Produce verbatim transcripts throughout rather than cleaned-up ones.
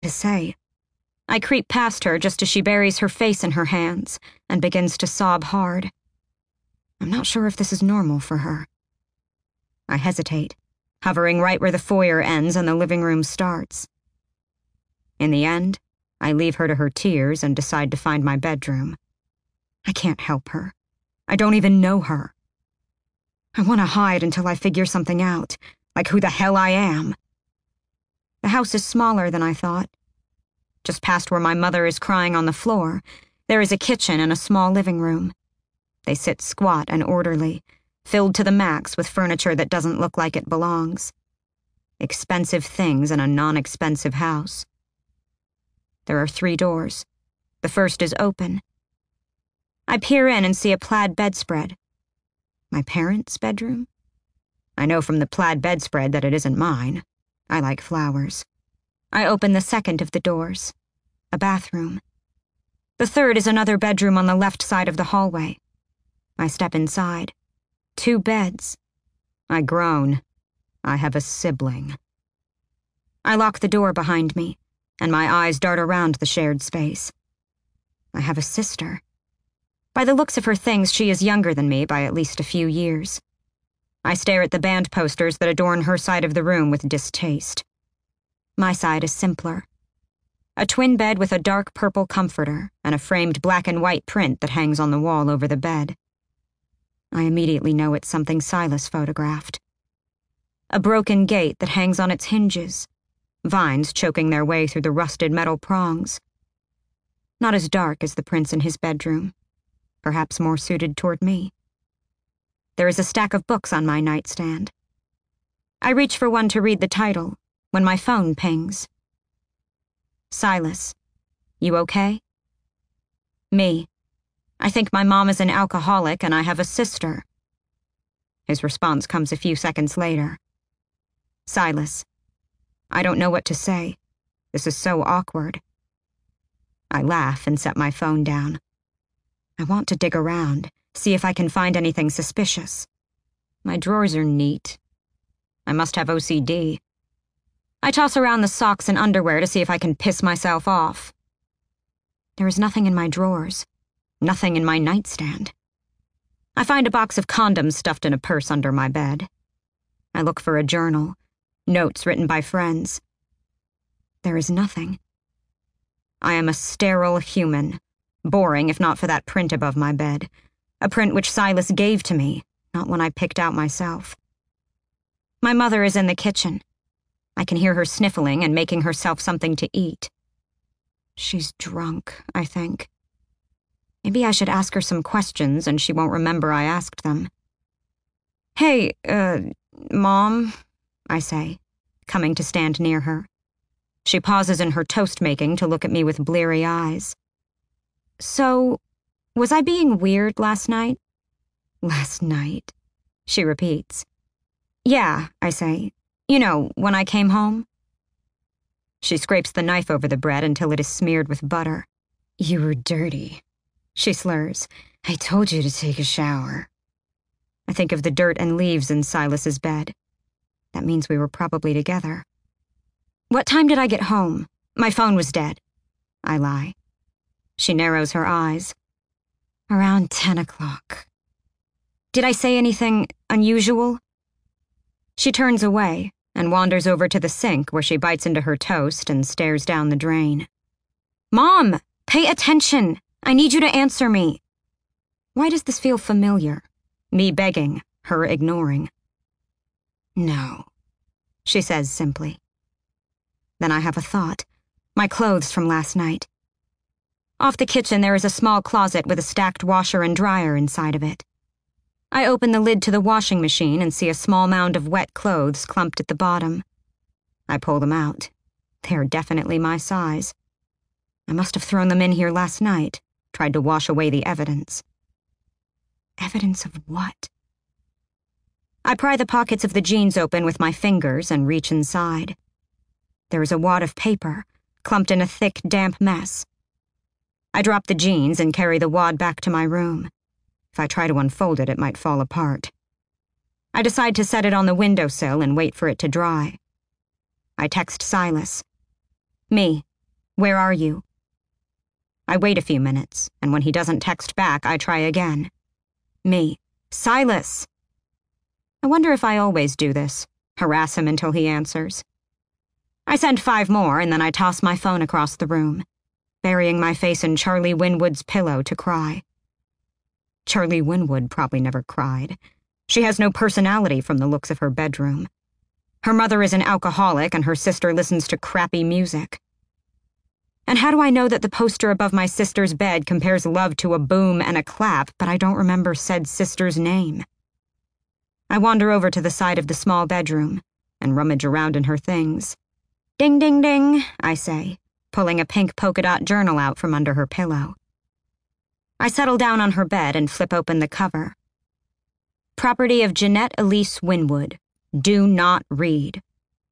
to say. I creep past her just as she buries her face in her hands and begins to sob hard. I'm not sure if this is normal for her. I hesitate, hovering right where the foyer ends and the living room starts. In the end, I leave her to her tears and decide to find my bedroom. I can't help her. I don't even know her. I want to hide until I figure something out, like who the hell I am. The house is smaller than I thought. Just past where my mother is crying on the floor, there is a kitchen and a small living room. They sit squat and orderly, filled to the max with furniture that doesn't look like it belongs. Expensive things in a non-expensive house. There are three doors. The first is open. I peer in and see a plaid bedspread. My parents' bedroom? I know from the plaid bedspread that it isn't mine. I like flowers. I open the second of the doors. A bathroom. The third is another bedroom on the left side of the hallway. I step inside. Two beds. I groan. I have a sibling. I lock the door behind me, and my eyes dart around the shared space. I have a sister. By the looks of her things, she is younger than me by at least a few years. I stare at the band posters that adorn her side of the room with distaste. My side is simpler. A twin bed with a dark purple comforter and a framed black and white print that hangs on the wall over the bed. I immediately know it's something Silas photographed. A broken gate that hangs on its hinges, vines choking their way through the rusted metal prongs. Not as dark as the prints in his bedroom, perhaps more suited toward me. There is a stack of books on my nightstand. I reach for one to read the title when my phone pings. Silas, you okay? Me. I think my mom is an alcoholic and I have a sister. His response comes a few seconds later. Silas, I don't know what to say. This is so awkward. I laugh and set my phone down. I want to dig around, see if I can find anything suspicious. My drawers are neat. I must have O C D. I toss around the socks and underwear to see if I can piss myself off. There is nothing in my drawers, nothing in my nightstand. I find a box of condoms stuffed in a purse under my bed. I look for a journal, notes written by friends. There is nothing. I am a sterile human, boring if not for that print above my bed, a print which Silas gave to me, not one I picked out myself. My mother is in the kitchen. I can hear her sniffling and making herself something to eat. She's drunk, I think. Maybe I should ask her some questions and she won't remember I asked them. Hey, uh, Mom, I say, coming to stand near her. She pauses in her toast-making to look at me with bleary eyes. So, was I being weird last night? Last night, she repeats. Yeah, I say. You know, when I came home. She scrapes the knife over the bread until it is smeared with butter. You were dirty, she slurs. I told you to take a shower. I think of the dirt and leaves in Silas's bed. That means we were probably together. What time did I get home? My phone was dead. I lie. She narrows her eyes. Around ten o'clock. Did I say anything unusual? She turns away and wanders over to the sink where she bites into her toast and stares down the drain. Mom, pay attention. I need you to answer me. Why does this feel familiar? Me begging, her ignoring. No, she says simply. Then I have a thought. My clothes from last night. Off the kitchen there is a small closet with a stacked washer and dryer inside of it. I open the lid to the washing machine and see a small mound of wet clothes clumped at the bottom. I pull them out. They are definitely my size. I must have thrown them in here last night, tried to wash away the evidence. Evidence of what? I pry the pockets of the jeans open with my fingers and reach inside. There is a wad of paper, clumped in a thick, damp mess. I drop the jeans and carry the wad back to my room. If I try to unfold it, it might fall apart. I decide to set it on the windowsill and wait for it to dry. I text Silas. Me, Where are you? I wait a few minutes, and when he doesn't text back, I try again. Me. Silas! I wonder if I always do this, harass him until he answers. I send five more, and then I toss my phone across the room, burying my face in Charlie Winwood's pillow to cry. Charlie Winwood probably never cried. She has no personality from the looks of her bedroom. Her mother is an alcoholic, and her sister listens to crappy music. And how do I know that the poster above my sister's bed compares love to a boom and a clap, but I don't remember said sister's name? I wander over to the side of the small bedroom and rummage around in her things. Ding, ding, ding, I say, pulling a pink polka dot journal out from under her pillow. I settle down on her bed and flip open the cover. Property of Jeanette Elise Winwood. Do not read.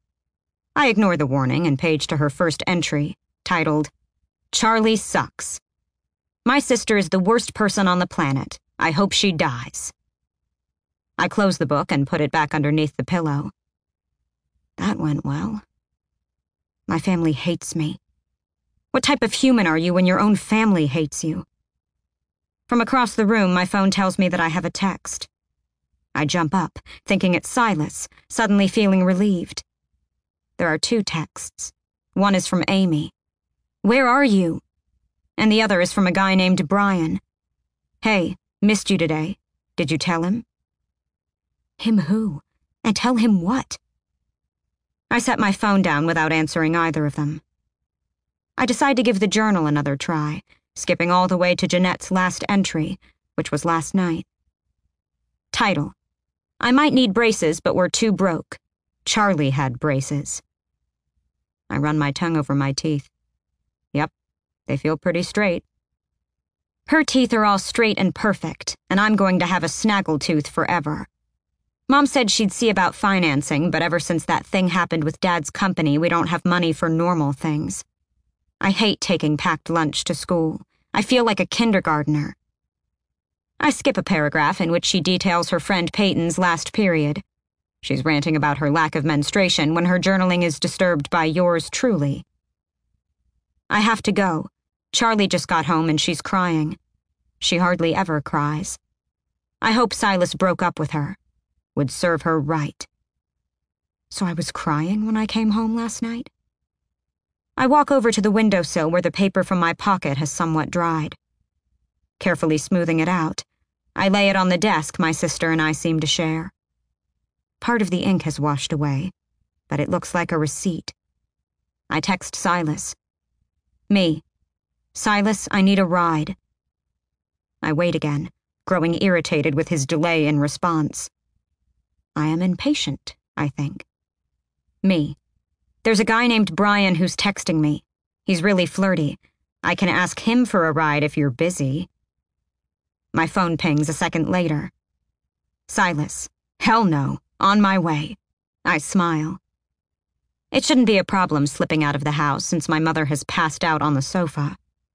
I ignore the warning and page to her first entry, titled, Charlie Sucks. My sister is the worst person on the planet. I hope she dies. I close the book and put it back underneath the pillow. That went well. My family hates me. What type of human are you when your own family hates you? From across the room, my phone tells me that I have a text. I jump up, thinking it's Silas, suddenly feeling relieved. There are two texts. One is from Amy. Where are you? And the other is from a guy named Brian. Hey, missed you today. Did you tell him? Him who? And tell him what? I set my phone down without answering either of them. I decide to give the journal another try, skipping all the way to Jeanette's last entry, which was last night. Title: I might need braces, but we're too broke. Charlie had braces. I run my tongue over my teeth. Yep, they feel pretty straight. Her teeth are all straight and perfect, and I'm going to have a snaggletooth forever. Mom said she'd see about financing, but ever since that thing happened with Dad's company, we don't have money for normal things. I hate taking packed lunch to school. I feel like a kindergartner. I skip a paragraph in which she details her friend Peyton's last period. She's ranting about her lack of menstruation when her journaling is disturbed by yours truly. I have to go. Charlie just got home and she's crying. She hardly ever cries. I hope Silas broke up with her. Would serve her right. So I was crying when I came home last night? I walk over to the windowsill where the paper from my pocket has somewhat dried. Carefully smoothing it out, I lay it on the desk my sister and I seem to share. Part of the ink has washed away, but it looks like a receipt. I text Silas. Me. Silas, I need a ride. I wait again, growing irritated with his delay in response. I am impatient, I think. Me. There's a guy named Brian who's texting me. He's really flirty. I can ask him for a ride if you're busy. My phone pings a second later. Silas. Hell no. On my way. I smile. It shouldn't be a problem slipping out of the house since my mother has passed out on the sofa.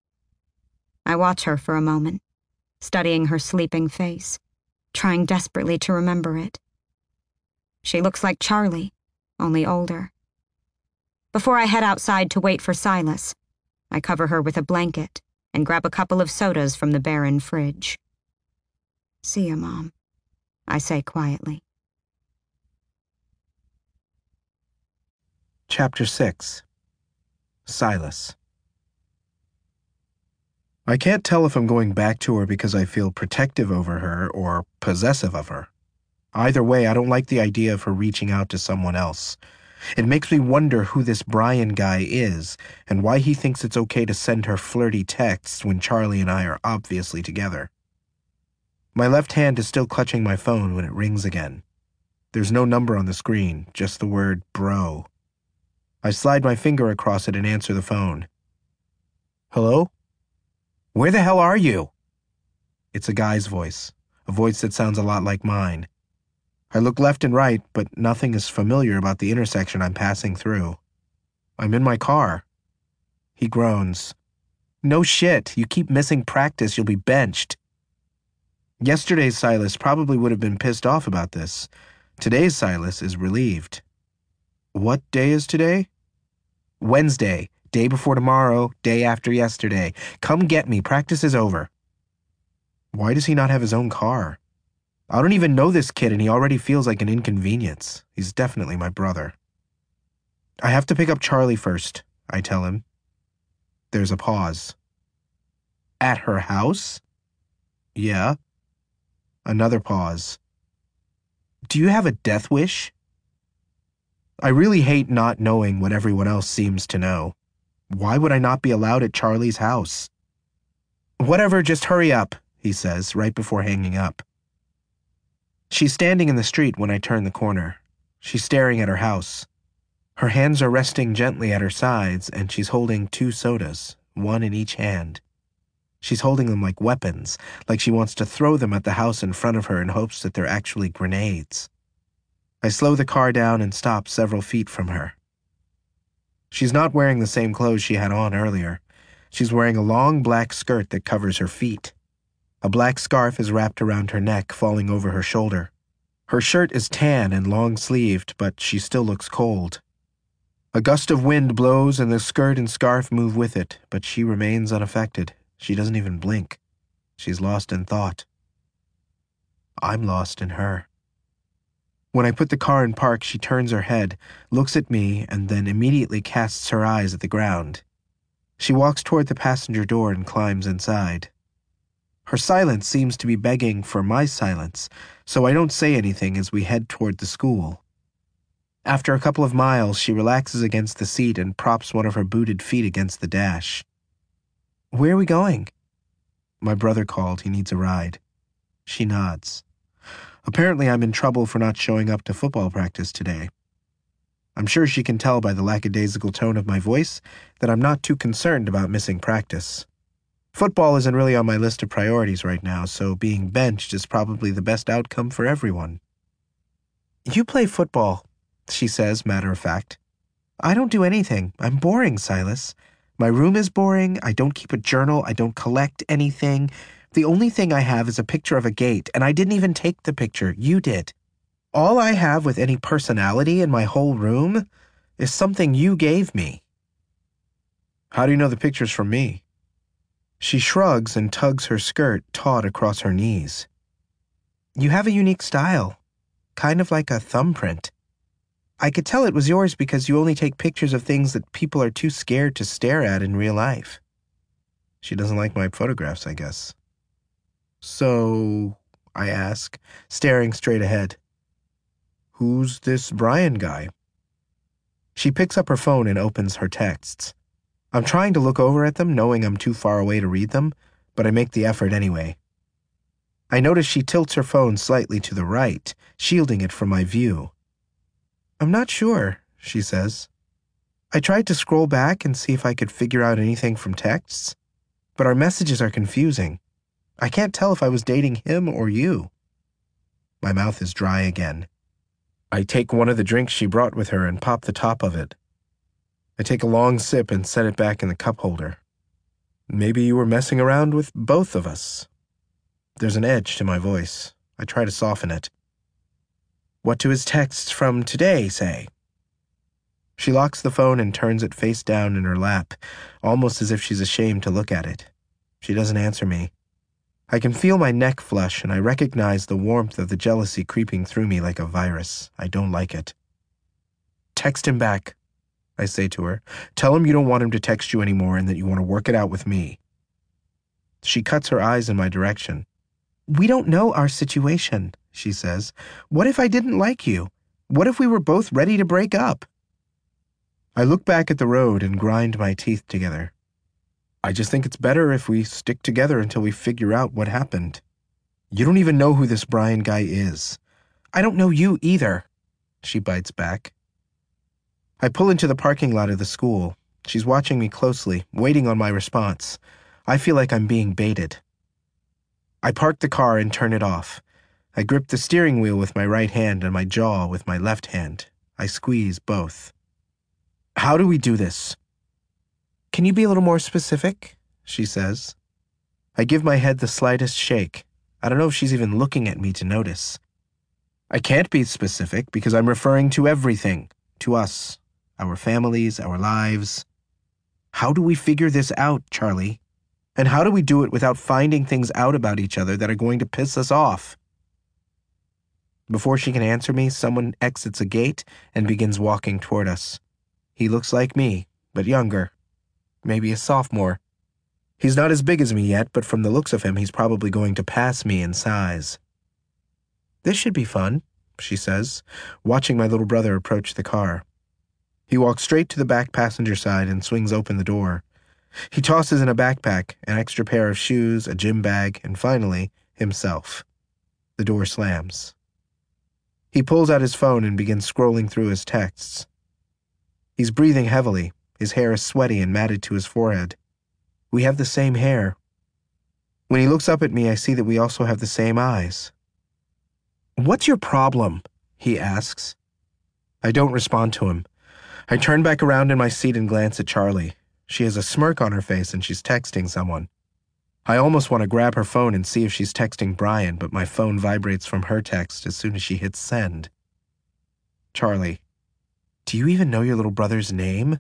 I watch her for a moment, studying her sleeping face, trying desperately to remember it. She looks like Charlie, only older. Before I head outside to wait for Silas, I cover her with a blanket and grab a couple of sodas from the barren fridge. See ya, Mom, I say quietly. Chapter six. Silas. I can't tell if I'm going back to her because I feel protective over her or possessive of her. Either way, I don't like the idea of her reaching out to someone else. It makes me wonder who this Brian guy is and why he thinks it's okay to send her flirty texts when Charlie and I are obviously together. My left hand is still clutching my phone when it rings again. There's no number on the screen, just the word bro. I slide my finger across it and answer the phone. Hello? Where the hell are you? It's a guy's voice, a voice that sounds a lot like mine. I look left and right, but nothing is familiar about the intersection I'm passing through. I'm in my car. He groans. No shit, you keep missing practice, you'll be benched. Yesterday's Silas probably would have been pissed off about this. Today's Silas is relieved. What day is today? Wednesday, Day before tomorrow, day after yesterday. Come get me. Practice is over. Why does he not have his own car? I don't even know this kid and he already feels like an inconvenience. He's definitely my brother. I have to pick up Charlie first, I tell him. There's a pause. At her house? Yeah. Another pause. Do you have a death wish? I really hate not knowing what everyone else seems to know. Why would I not be allowed at Charlie's house? Whatever, just hurry up, he says, right before hanging up. She's standing in the street when I turn the corner. She's staring at her house. Her hands are resting gently at her sides, and she's holding two sodas, one in each hand. She's holding them like weapons, like she wants to throw them at the house in front of her in hopes that they're actually grenades. I slow the car down and stop several feet from her. She's not wearing the same clothes she had on earlier. She's wearing a long black skirt that covers her feet. A black scarf is wrapped around her neck, falling over her shoulder. Her shirt is tan and long-sleeved, but she still looks cold. A gust of wind blows and the skirt and scarf move with it, but she remains unaffected. She doesn't even blink. She's lost in thought. I'm lost in her. When I put the car in park, she turns her head, looks at me, and then immediately casts her eyes at the ground. She walks toward the passenger door and climbs inside. Her silence seems to be begging for my silence, so I don't say anything as we head toward the school. After a couple of miles, she relaxes against the seat and props one of her booted feet against the dash. Where are we going? My brother called. He needs a ride. She nods. Apparently I'm in trouble for not showing up to football practice today. I'm sure she can tell by the lackadaisical tone of my voice that I'm not too concerned about missing practice. Football isn't really on my list of priorities right now, so being benched is probably the best outcome for everyone. You play football, she says, matter of fact. I don't do anything. I'm boring, Silas. My room is boring. I don't keep a journal. I don't collect anything. The only thing I have is a picture of a gate, and I didn't even take the picture. You did. All I have with any personality in my whole room is something you gave me. How do you know the picture's from me? She shrugs and tugs her skirt taut across her knees. You have a unique style, kind of like a thumbprint. I could tell it was yours because you only take pictures of things that people are too scared to stare at in real life. She doesn't like my photographs, I guess. So, I ask, staring straight ahead. Who's this Brian guy? She picks up her phone and opens her texts. I'm trying to look over at them, knowing I'm too far away to read them, but I make the effort anyway. I notice she tilts her phone slightly to the right, shielding it from my view. I'm not sure, she says. I tried to scroll back and see if I could figure out anything from texts, but our messages are confusing. I can't tell if I was dating him or you. My mouth is dry again. I take one of the drinks she brought with her and pop the top of it. I take a long sip and set it back in the cup holder. Maybe you were messing around with both of us. There's an edge to my voice. I try to soften it. What do his texts from today say? She locks the phone and turns it face down in her lap, almost as if she's ashamed to look at it. She doesn't answer me. I can feel my neck flush, and I recognize the warmth of the jealousy creeping through me like a virus. I don't like it. Text him back, I say to her. Tell him you don't want him to text you anymore and that you want to work it out with me. She cuts her eyes in my direction. We don't know our situation, she says. What if I didn't like you? What if we were both ready to break up? I look back at the road and grind my teeth together. I just think it's better if we stick together until we figure out what happened. You don't even know who this Brian guy is. I don't know you either, she bites back. I pull into the parking lot of the school. She's watching me closely, waiting on my response. I feel like I'm being baited. I park the car and turn it off. I grip the steering wheel with my right hand and my jaw with my left hand. I squeeze both. How do we do this? Can you be a little more specific? She says. I give my head the slightest shake. I don't know if she's even looking at me to notice. I can't be specific because I'm referring to everything. To us, our families, our lives. How do we figure this out, Charlie? And how do we do it without finding things out about each other that are going to piss us off? Before she can answer me, someone exits a gate and begins walking toward us. He looks like me, but younger. Maybe a sophomore. He's not as big as me yet, but from the looks of him, he's probably going to pass me in size. "This should be fun," she says, watching my little brother approach the car. He walks straight to the back passenger side and swings open the door. He tosses in a backpack, an extra pair of shoes, a gym bag, and finally, himself. The door slams. He pulls out his phone and begins scrolling through his texts. He's breathing heavily. His hair is sweaty and matted to his forehead. We have the same hair. When he looks up at me, I see that we also have the same eyes. "What's your problem?" he asks. I don't respond to him. I turn back around in my seat and glance at Charlie. She has a smirk on her face and she's texting someone. I almost want to grab her phone and see if she's texting Brian, but my phone vibrates from her text as soon as she hits send. "Charlie, do you even know your little brother's name?"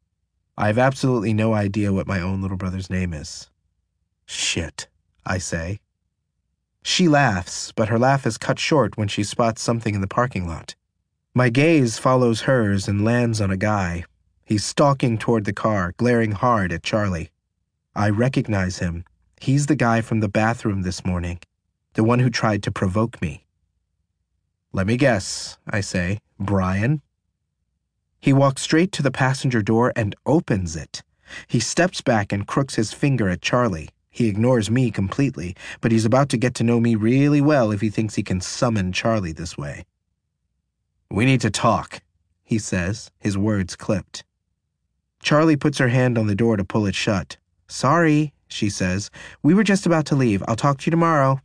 I have absolutely no idea what my own little brother's name is. "Shit," I say. She laughs, but her laugh is cut short when she spots something in the parking lot. My gaze follows hers and lands on a guy. He's stalking toward the car, glaring hard at Charlie. I recognize him. He's the guy from the bathroom this morning, the one who tried to provoke me. "Let me guess," I say. "Brian?" He walks straight to the passenger door and opens it. He steps back and crooks his finger at Charlie. He ignores me completely, but he's about to get to know me really well if he thinks he can summon Charlie this way. "We need to talk," he says, his words clipped. Charlie puts her hand on the door to pull it shut. "Sorry," she says. "We were just about to leave. I'll talk to you tomorrow."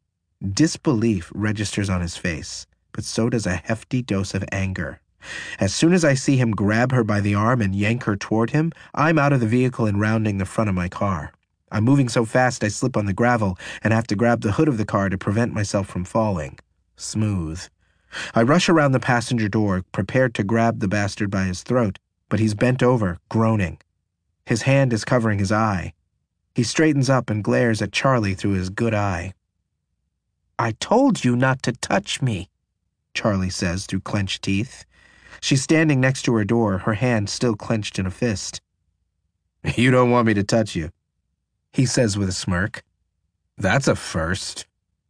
Disbelief registers on his face, but so does a hefty dose of anger. As soon as I see him grab her by the arm and yank her toward him, I'm out of the vehicle and rounding the front of my car. I'm moving so fast I slip on the gravel and have to grab the hood of the car to prevent myself from falling. Smooth. I rush around the passenger door, prepared to grab the bastard by his throat, but he's bent over, groaning. His hand is covering his eye. He straightens up and glares at Charlie through his good eye. "I told you not to touch me," Charlie says through clenched teeth. She's standing next to her door, her hand still clenched in a fist. "You don't want me to touch you," he says with a smirk. "That's a first."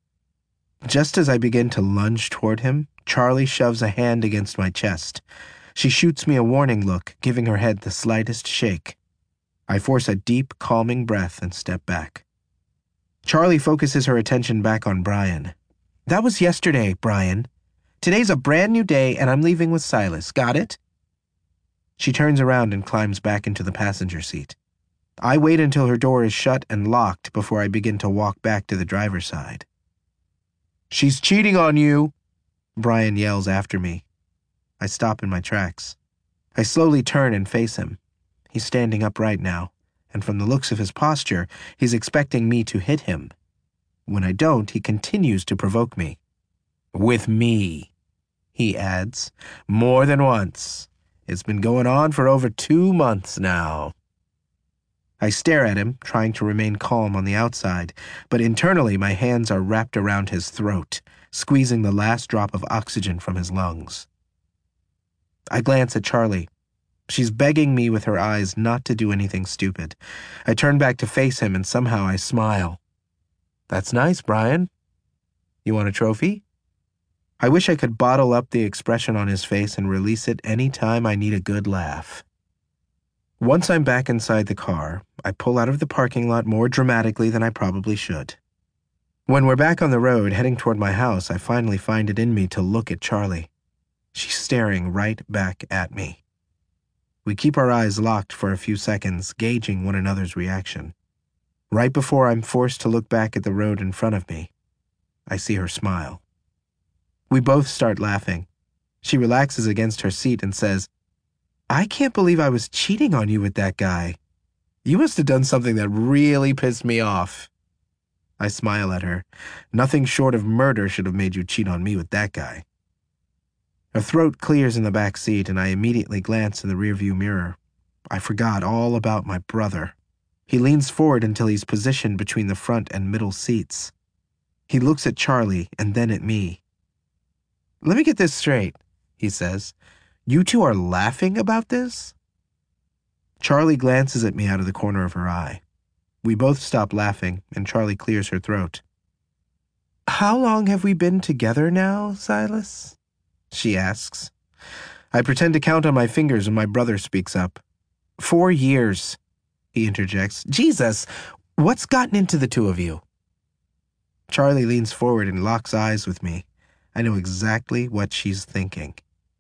Just as I begin to lunge toward him, Charlie shoves a hand against my chest. She shoots me a warning look, giving her head the slightest shake. I force a deep, calming breath and step back. Charlie focuses her attention back on Brian. "That was yesterday, Brian. Today's a brand new day and I'm leaving with Silas. Got it?" She turns around and climbs back into the passenger seat. I wait until her door is shut and locked before I begin to walk back to the driver's side. "She's cheating on you," Brian yells after me. I stop in my tracks. I slowly turn and face him. He's standing upright now, and from the looks of his posture, he's expecting me to hit him. When I don't, he continues to provoke me. "With me," he adds, "more than once. It's been going on for over two months now." I stare at him, trying to remain calm on the outside, but internally my hands are wrapped around his throat, squeezing the last drop of oxygen from his lungs. I glance at Charlie. She's begging me with her eyes not to do anything stupid. I turn back to face him and somehow I smile. "That's nice, Brian. You want a trophy?" I wish I could bottle up the expression on his face and release it any time I need a good laugh. Once I'm back inside the car, I pull out of the parking lot more dramatically than I probably should. When we're back on the road, heading toward my house, I finally find it in me to look at Charlie. She's staring right back at me. We keep our eyes locked for a few seconds, gauging one another's reaction. Right before I'm forced to look back at the road in front of me, I see her smile. We both start laughing. She relaxes against her seat and says, "I can't believe I was cheating on you with that guy. You must have done something that really pissed me off." I smile at her. Nothing short of murder should have made you cheat on me with that guy. Her throat clears in the back seat, and I immediately glance in the rearview mirror. I forgot all about my brother. He leans forward until he's positioned between the front and middle seats. He looks at Charlie and then at me. "Let me get this straight," he says. "You two are laughing about this?" Charlie glances at me out of the corner of her eye. We both stop laughing, and Charlie clears her throat. "How long have we been together now, Silas?" she asks. I pretend to count on my fingers when my brother speaks up. "Four years," he interjects. "Jesus, what's gotten into the two of you?" Charlie leans forward and locks eyes with me. I know exactly what she's thinking.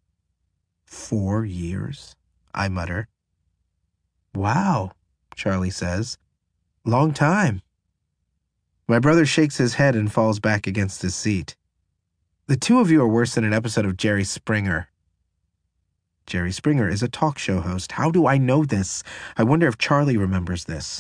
"Four years?" I mutter. "Wow," Charlie says. "Long time." My brother shakes his head and falls back against his seat. "The two of you are worse than an episode of Jerry Springer." Jerry Springer is a talk show host. How do I know this? I wonder if Charlie remembers this.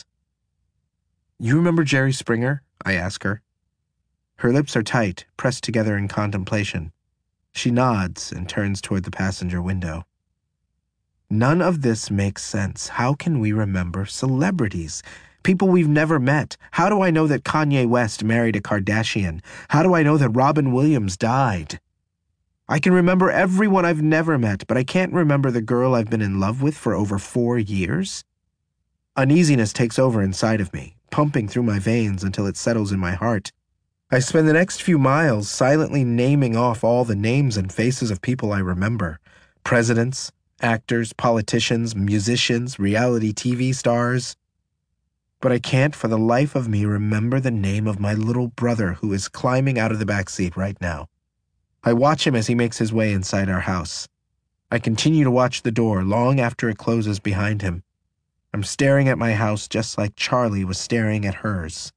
"You remember Jerry Springer?" I ask her. Her lips are tight, pressed together in contemplation. She nods and turns toward the passenger window. None of this makes sense. How can we remember celebrities? People we've never met. How do I know that Kanye West married a Kardashian? How do I know that Robin Williams died? I can remember everyone I've never met, but I can't remember the girl I've been in love with for over four years. Uneasiness takes over inside of me, pumping through my veins until it settles in my heart. I spend the next few miles silently naming off all the names and faces of people I remember. Presidents, actors, politicians, musicians, reality T V stars. But I can't for the life of me remember the name of my little brother who is climbing out of the back seat right now. I watch him as he makes his way inside our house. I continue to watch the door long after it closes behind him. I'm staring at my house just like Charlie was staring at hers.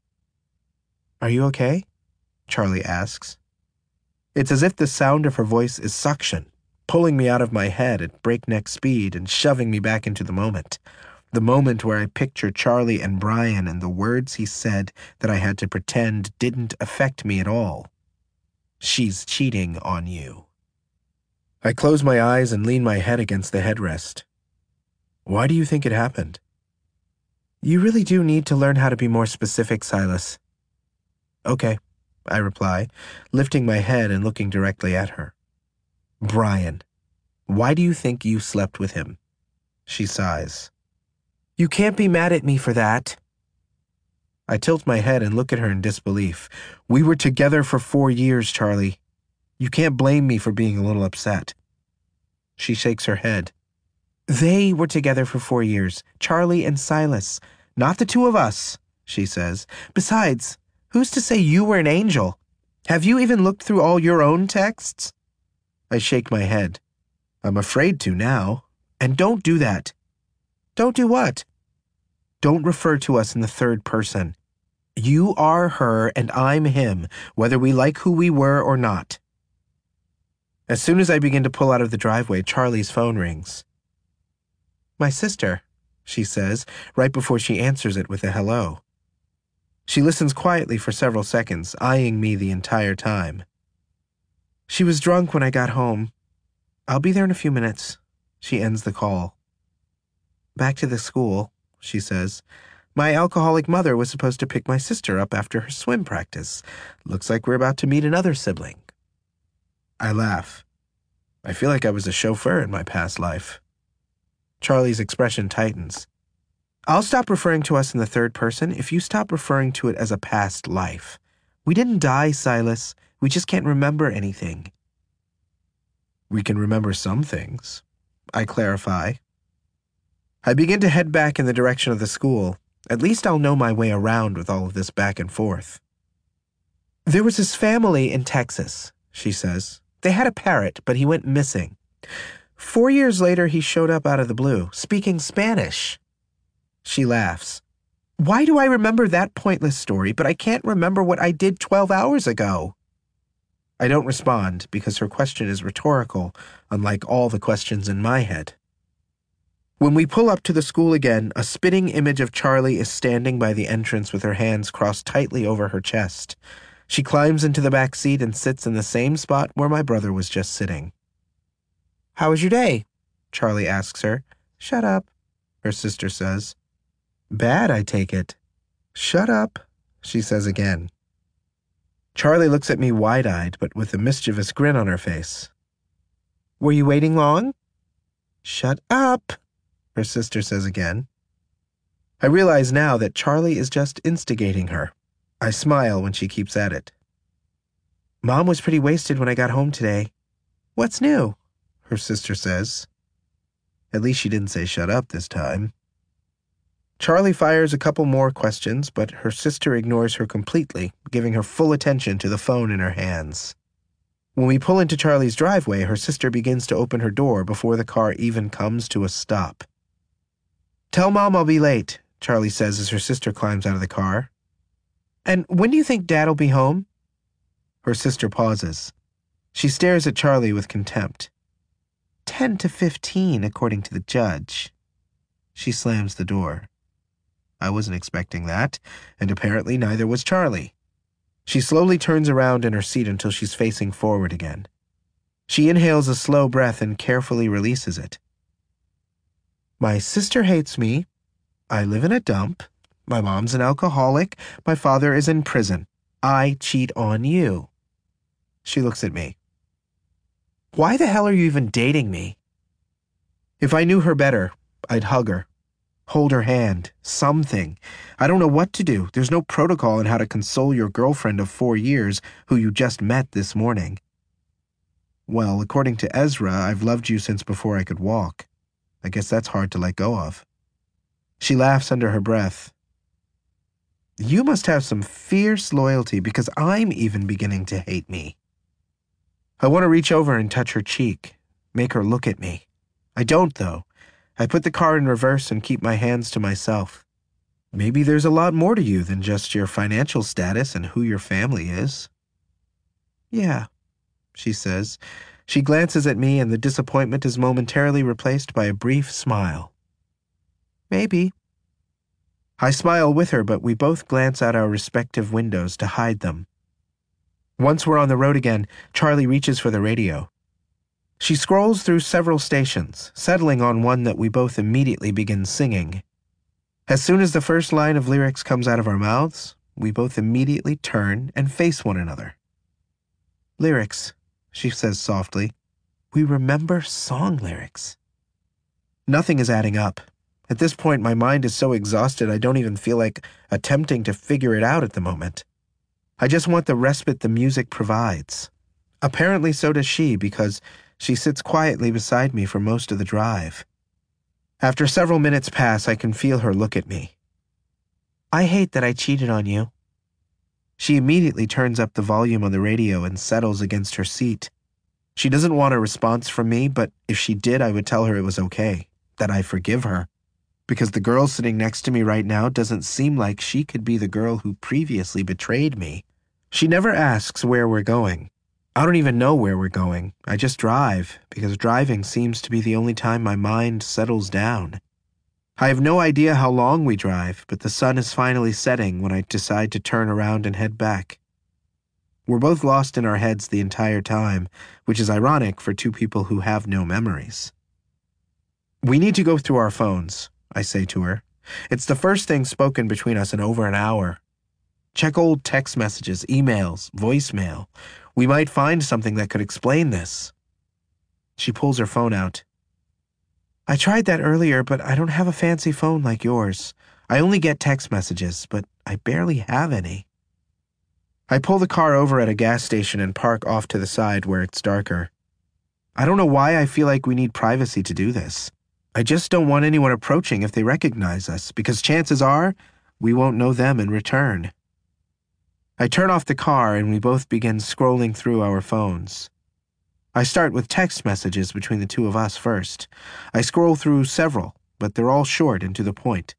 "Are you okay?" Charlie asks. It's as if the sound of her voice is suction, pulling me out of my head at breakneck speed and shoving me back into the moment. The moment where I picture Charlie and Brian and the words he said that I had to pretend didn't affect me at all. "She's cheating on you." I close my eyes and lean my head against the headrest. "Why do you think it happened?" "You really do need to learn how to be more specific, Silas." "Okay," I reply, lifting my head and looking directly at her. "Brian, why do you think you slept with him?" She sighs. "You can't be mad at me for that." I tilt my head and look at her in disbelief. "We were together for four years, Charlie. You can't blame me for being a little upset." She shakes her head. "They were together for four years, Charlie and Silas. Not the two of us," she says. "Besides, who's to say you were an angel? Have you even looked through all your own texts?" I shake my head. "I'm afraid to now. And don't do that." "Don't do what?" "Don't refer to us in the third person. You are her and I'm him, whether we like who we were or not." As soon as I begin to pull out of the driveway, Charlie's phone rings. "My sister," she says, right before she answers it with a hello. She listens quietly for several seconds, eyeing me the entire time. "She was drunk when I got home. I'll be there in a few minutes." She ends the call. "Back to the school," she says. "My alcoholic mother was supposed to pick my sister up after her swim practice. Looks like we're about to meet another sibling." I laugh. I feel like I was a chauffeur in my past life. Charlie's expression tightens. "I'll stop referring to us in the third person if you stop referring to it as a past life. We didn't die, Silas. We just can't remember anything." "We can remember some things," I clarify. I begin to head back in the direction of the school. At least I'll know my way around with all of this back and forth. "There was this family in Texas," she says. "They had a parrot, but he went missing. Four years later, he showed up out of the blue, speaking Spanish." She laughs. "Why do I remember that pointless story, but I can't remember what I did twelve hours ago?" I don't respond because her question is rhetorical, unlike all the questions in my head. When we pull up to the school again, a spitting image of Charlie is standing by the entrance with her hands crossed tightly over her chest. She climbs into the back seat and sits in the same spot where my brother was just sitting. "How was your day?" Charlie asks her. "Shut up." her sister says. Bad, I take it. Shut up, she says again. Charlie looks at me wide-eyed, but with a mischievous grin on her face. Were you waiting long? Shut up, her sister says again. I realize now that Charlie is just instigating her. I smile when she keeps at it. Mom was pretty wasted when I got home today. What's new? Her sister says. At least she didn't say shut up this time. Charlie fires a couple more questions, but her sister ignores her completely, giving her full attention to the phone in her hands. When we pull into Charlie's driveway, her sister begins to open her door before the car even comes to a stop. Tell Mom I'll be late, Charlie says as her sister climbs out of the car. And when do you think Dad'll be home? Her sister pauses. She stares at Charlie with contempt. Ten to fifteen, according to the judge. She slams the door. I wasn't expecting that, and apparently neither was Charlie. She slowly turns around in her seat until she's facing forward again. She inhales a slow breath and carefully releases it. My sister hates me. I live in a dump. My mom's an alcoholic. My father is in prison. I cheat on you. She looks at me. Why the hell are you even dating me? If I knew her better, I'd hug her. Hold her hand. Something. I don't know what to do. There's no protocol on how to console your girlfriend of four years who you just met this morning. Well, according to Ezra, I've loved you since before I could walk. I guess that's hard to let go of. She laughs under her breath. You must have some fierce loyalty because I'm even beginning to hate me. I want to reach over and touch her cheek, make her look at me. I don't, though. I put the car in reverse and keep my hands to myself. Maybe there's a lot more to you than just your financial status and who your family is. Yeah, she says. She glances at me and the disappointment is momentarily replaced by a brief smile. Maybe. I smile with her, but we both glance out our respective windows to hide them. Once we're on the road again, Charlie reaches for the radio. She scrolls through several stations, settling on one that we both immediately begin singing. As soon as the first line of lyrics comes out of our mouths, we both immediately turn and face one another. Lyrics, she says softly. We remember song lyrics. Nothing is adding up. At this point, my mind is so exhausted I don't even feel like attempting to figure it out at the moment. I just want the respite the music provides. Apparently so does she, because she sits quietly beside me for most of the drive. After several minutes pass, I can feel her look at me. I hate that I cheated on you. She immediately turns up the volume on the radio and settles against her seat. She doesn't want a response from me, but if she did, I would tell her it was okay, that I forgive her, because the girl sitting next to me right now doesn't seem like she could be the girl who previously betrayed me. She never asks where we're going. I don't even know where we're going. I just drive, because driving seems to be the only time my mind settles down. I have no idea how long we drive, but the sun is finally setting when I decide to turn around and head back. We're both lost in our heads the entire time, which is ironic for two people who have no memories. We need to go through our phones, I say to her. It's the first thing spoken between us in over an hour. Check old text messages, emails, voicemail. We might find something that could explain this. She pulls her phone out. I tried that earlier, but I don't have a fancy phone like yours. I only get text messages, but I barely have any. I pull the car over at a gas station and park off to the side where it's darker. I don't know why I feel like we need privacy to do this. I just don't want anyone approaching if they recognize us, because chances are we won't know them in return. I turn off the car and we both begin scrolling through our phones. I start with text messages between the two of us first. I scroll through several, but they're all short and to the point.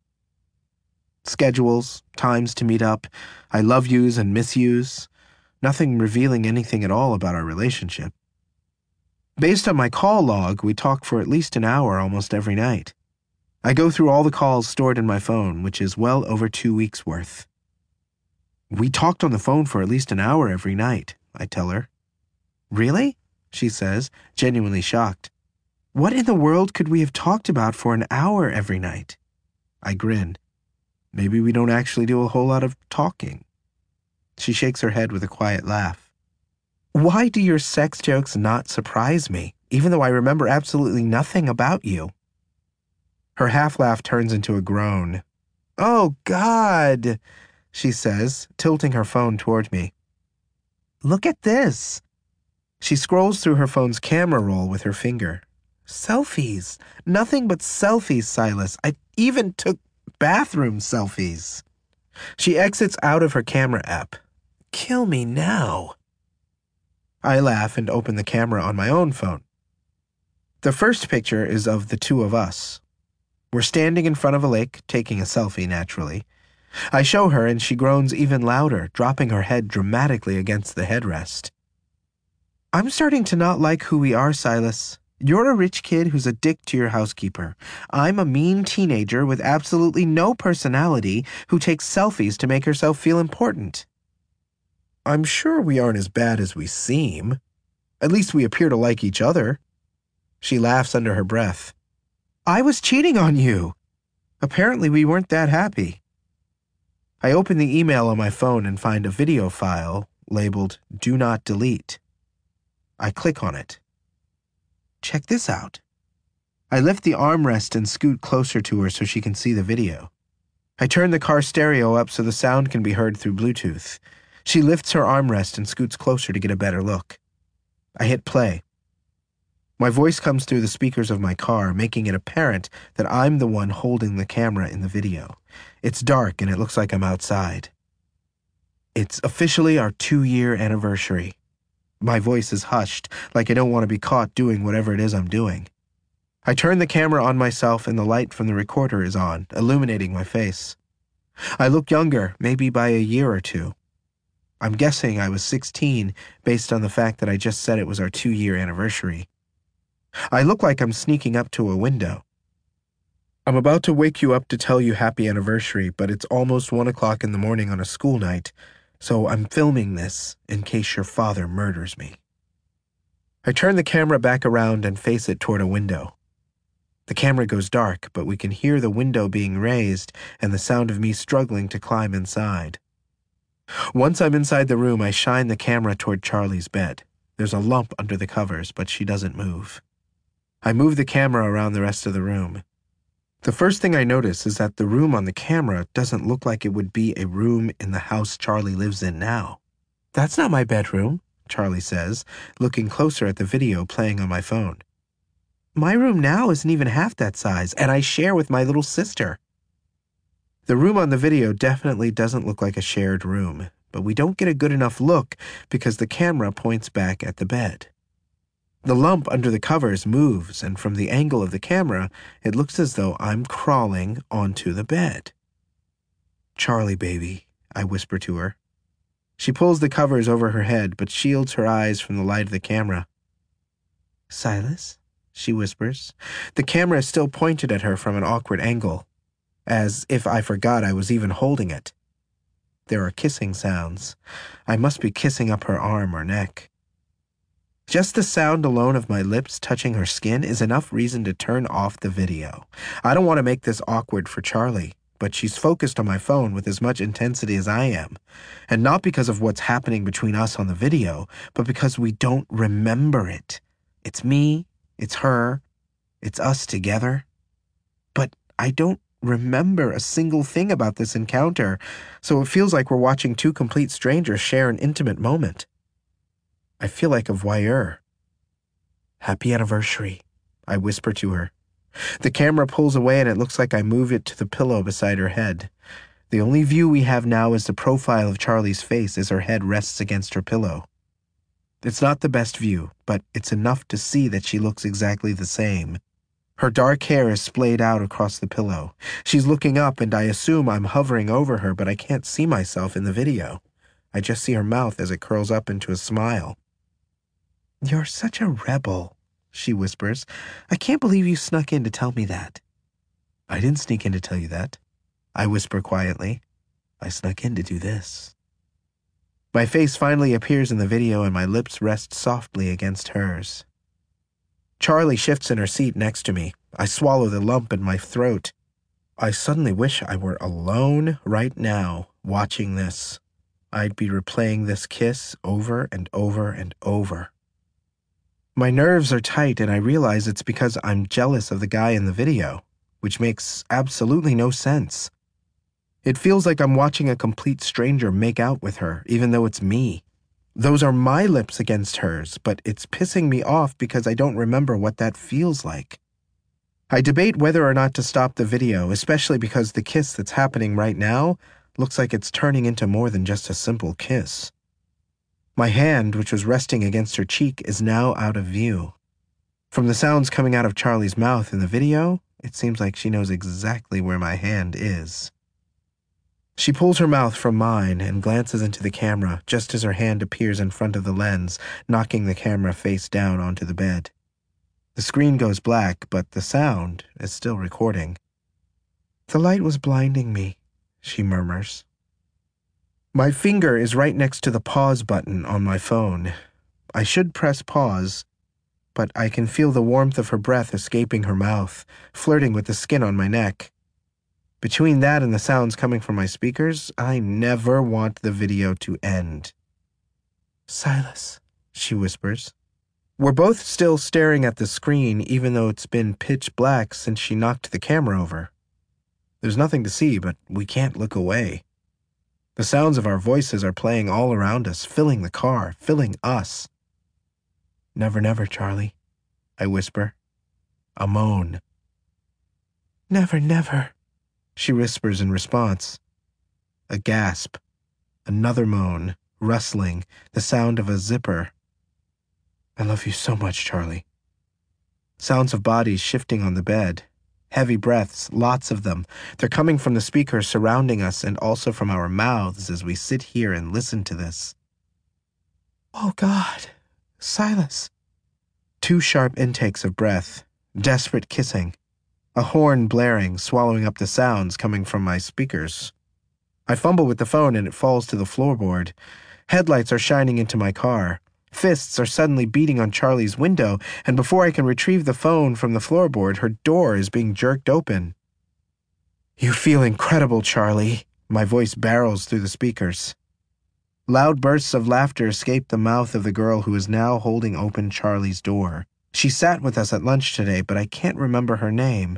Schedules, times to meet up, I love yous and miss yous. Nothing revealing anything at all about our relationship. Based on my call log, we talk for at least an hour almost every night. I go through all the calls stored in my phone, which is well over two weeks' worth. We talked on the phone for at least an hour every night, I tell her. Really? She says, genuinely shocked. What in the world could we have talked about for an hour every night? I grin. Maybe we don't actually do a whole lot of talking. She shakes her head with a quiet laugh. Why do your sex jokes not surprise me, even though I remember absolutely nothing about you? Her half-laugh turns into a groan. Oh, God, she says, tilting her phone toward me. Look at this. She scrolls through her phone's camera roll with her finger. Selfies. Nothing but selfies, Silas. I even took bathroom selfies. She exits out of her camera app. Kill me now. I laugh and open the camera on my own phone. The first picture is of the two of us. We're standing in front of a lake, taking a selfie, naturally. I show her, and she groans even louder, dropping her head dramatically against the headrest. I'm starting to not like who we are, Silas. You're a rich kid who's a dick to your housekeeper. I'm a mean teenager with absolutely no personality who takes selfies to make herself feel important. I'm sure we aren't as bad as we seem. At least we appear to like each other. She laughs under her breath. I was cheating on you. Apparently we weren't that happy. I open the email on my phone and find a video file labeled Do Not Delete. I click on it. Check this out. I lift the armrest and scoot closer to her so she can see the video. I turn the car stereo up so the sound can be heard through Bluetooth. She lifts her armrest and scoots closer to get a better look. I hit play. My voice comes through the speakers of my car, making it apparent that I'm the one holding the camera in the video. It's dark and it looks like I'm outside. It's officially our two-year anniversary. My voice is hushed, like I don't want to be caught doing whatever it is I'm doing. I turn the camera on myself and the light from the recorder is on, illuminating my face. I look younger, maybe by a year or two. I'm guessing I was sixteen based on the fact that I just said it was our two-year anniversary. I look like I'm sneaking up to a window. I'm about to wake you up to tell you happy anniversary, but it's almost one o'clock in the morning on a school night, so I'm filming this in case your father murders me. I turn the camera back around and face it toward a window. The camera goes dark, but we can hear the window being raised and the sound of me struggling to climb inside. Once I'm inside the room, I shine the camera toward Charlie's bed. There's a lump under the covers, but she doesn't move. I move the camera around the rest of the room. The first thing I notice is that the room on the camera doesn't look like it would be a room in the house Charlie lives in now. That's not my bedroom, Charlie says, looking closer at the video playing on my phone. My room now isn't even half that size, and I share with my little sister. The room on the video definitely doesn't look like a shared room, but we don't get a good enough look because the camera points back at the bed. The lump under the covers moves, and from the angle of the camera, it looks as though I'm crawling onto the bed. Charlie, baby, I whisper to her. She pulls the covers over her head, but shields her eyes from the light of the camera. Silas, she whispers. The camera is still pointed at her from an awkward angle, as if I forgot I was even holding it. There are kissing sounds. I must be kissing up her arm or neck. Just the sound alone of my lips touching her skin is enough reason to turn off the video. I don't want to make this awkward for Charlie, but she's focused on my phone with as much intensity as I am. And not because of what's happening between us on the video, but because we don't remember it. It's me, it's her, it's us together. But I don't remember a single thing about this encounter, so it feels like we're watching two complete strangers share an intimate moment. I feel like a voyeur. Happy anniversary, I whisper to her. The camera pulls away and it looks like I move it to the pillow beside her head. The only view we have now is the profile of Charlie's face as her head rests against her pillow. It's not the best view, but it's enough to see that she looks exactly the same. Her dark hair is splayed out across the pillow. She's looking up and I assume I'm hovering over her, but I can't see myself in the video. I just see her mouth as it curls up into a smile. You're such a rebel, she whispers. I can't believe you snuck in to tell me that. I didn't sneak in to tell you that, I whisper quietly. I snuck in to do this. My face finally appears in the video and my lips rest softly against hers. Charlie shifts in her seat next to me. I swallow the lump in my throat. I suddenly wish I were alone right now, watching this. I'd be replaying this kiss over and over and over. My nerves are tight, and I realize it's because I'm jealous of the guy in the video, which makes absolutely no sense. It feels like I'm watching a complete stranger make out with her, even though it's me. Those are my lips against hers, but it's pissing me off because I don't remember what that feels like. I debate whether or not to stop the video, especially because the kiss that's happening right now looks like it's turning into more than just a simple kiss. My hand, which was resting against her cheek, is now out of view. From the sounds coming out of Charlie's mouth in the video, it seems like she knows exactly where my hand is. She pulls her mouth from mine and glances into the camera just as her hand appears in front of the lens, knocking the camera face down onto the bed. The screen goes black, but the sound is still recording. "The light was blinding me," she murmurs. My finger is right next to the pause button on my phone. I should press pause, but I can feel the warmth of her breath escaping her mouth, flirting with the skin on my neck. Between that and the sounds coming from my speakers, I never want the video to end. "Silas," she whispers. We're both still staring at the screen, even though it's been pitch black since she knocked the camera over. There's nothing to see, but we can't look away. The sounds of our voices are playing all around us, filling the car, filling us. "Never, never, Charlie," I whisper. A moan. "Never, never," she whispers in response. A gasp. Another moan, rustling, the sound of a zipper. "I love you so much, Charlie." Sounds of bodies shifting on the bed. Heavy breaths, lots of them. They're coming from the speakers surrounding us and also from our mouths as we sit here and listen to this. "Oh, God. Silas." Two sharp intakes of breath. Desperate kissing. A horn blaring, swallowing up the sounds coming from my speakers. I fumble with the phone and it falls to the floorboard. Headlights are shining into my car. Fists are suddenly beating on Charlie's window, and before I can retrieve the phone from the floorboard, her door is being jerked open. "You feel incredible, Charlie," my voice barrels through the speakers. Loud bursts of laughter escape the mouth of the girl who is now holding open Charlie's door. She sat with us at lunch today, but I can't remember her name.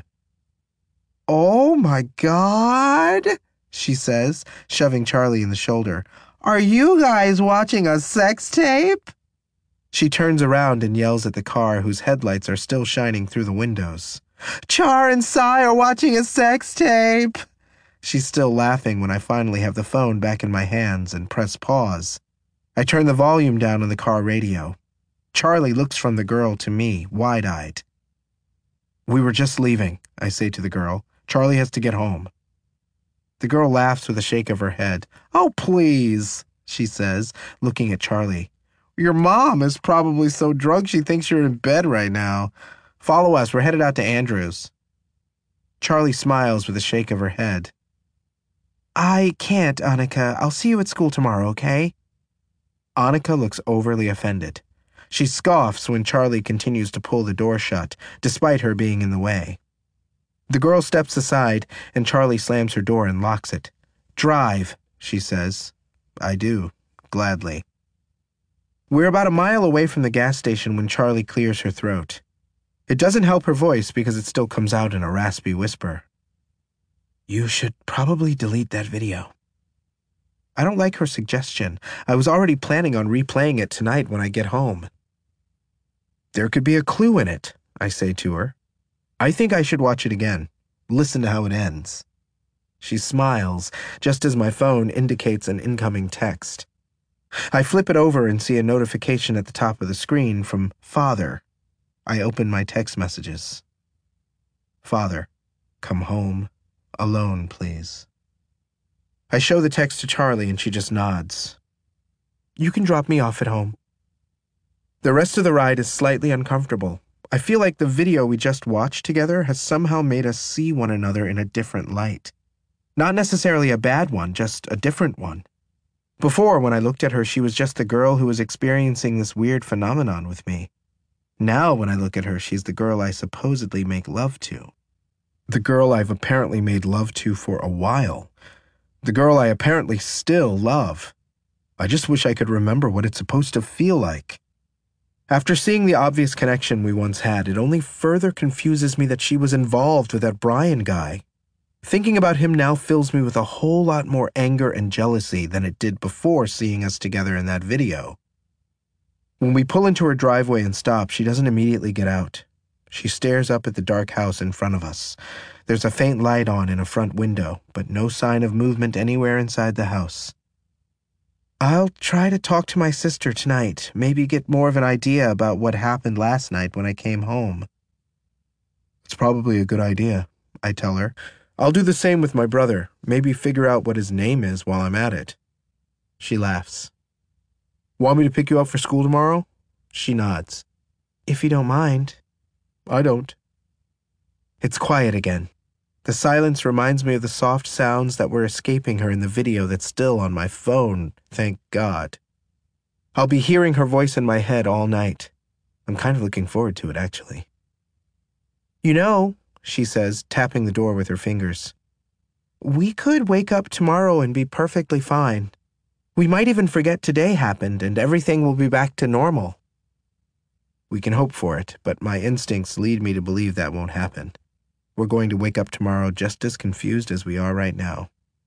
"Oh my God," she says, shoving Charlie in the shoulder. "Are you guys watching a sex tape?" She turns around and yells at the car whose headlights are still shining through the windows. "Char and Sai are watching a sex tape." She's still laughing when I finally have the phone back in my hands and press pause. I turn the volume down on the car radio. Charlie looks from the girl to me, wide-eyed. "We were just leaving," I say to the girl. "Charlie has to get home." The girl laughs with a shake of her head. "Oh, please," she says, looking at Charlie. "Your mom is probably so drunk she thinks you're in bed right now. Follow us. We're headed out to Andrews." Charlie smiles with a shake of her head. "I can't, Annika. I'll see you at school tomorrow, okay?" Annika looks overly offended. She scoffs when Charlie continues to pull the door shut, despite her being in the way. The girl steps aside, and Charlie slams her door and locks it. "Drive," she says. I do, gladly. We're about a mile away from the gas station when Charlie clears her throat. It doesn't help her voice because it still comes out in a raspy whisper. "You should probably delete that video." I don't like her suggestion. I was already planning on replaying it tonight when I get home. "There could be a clue in it," I say to her. "I think I should watch it again. Listen to how it ends." She smiles, just as my phone indicates an incoming text. I flip it over and see a notification at the top of the screen from Father. I open my text messages. "Father, come home. Alone, please." I show the text to Charlie and she just nods. "You can drop me off at home." The rest of the ride is slightly uncomfortable. I feel like the video we just watched together has somehow made us see one another in a different light. Not necessarily a bad one, just a different one. Before, when I looked at her, she was just the girl who was experiencing this weird phenomenon with me. Now, when I look at her, she's the girl I supposedly make love to. The girl I've apparently made love to for a while. The girl I apparently still love. I just wish I could remember what it's supposed to feel like. After seeing the obvious connection we once had, it only further confuses me that she was involved with that Brian guy. Thinking about him now fills me with a whole lot more anger and jealousy than it did before seeing us together in that video. When we pull into her driveway and stop, she doesn't immediately get out. She stares up at the dark house in front of us. There's a faint light on in a front window, but no sign of movement anywhere inside the house. I'll try to talk to my sister tonight, maybe get more of an idea about what happened last night when I came home. It's probably a good idea, I tell her. I'll do the same with my brother, maybe figure out what his name is while I'm at it. She laughs. Want me to pick you up for school tomorrow? She nods. If you don't mind. I don't. It's quiet again. The silence reminds me of the soft sounds that were escaping her in the video that's still on my phone, thank God. I'll be hearing her voice in my head all night. I'm kind of looking forward to it, actually. You know, she says, tapping the door with her fingers, we could wake up tomorrow and be perfectly fine. We might even forget today happened and everything will be back to normal. We can hope for it, but my instincts lead me to believe that won't happen. We're going to wake up tomorrow just as confused as we are right now.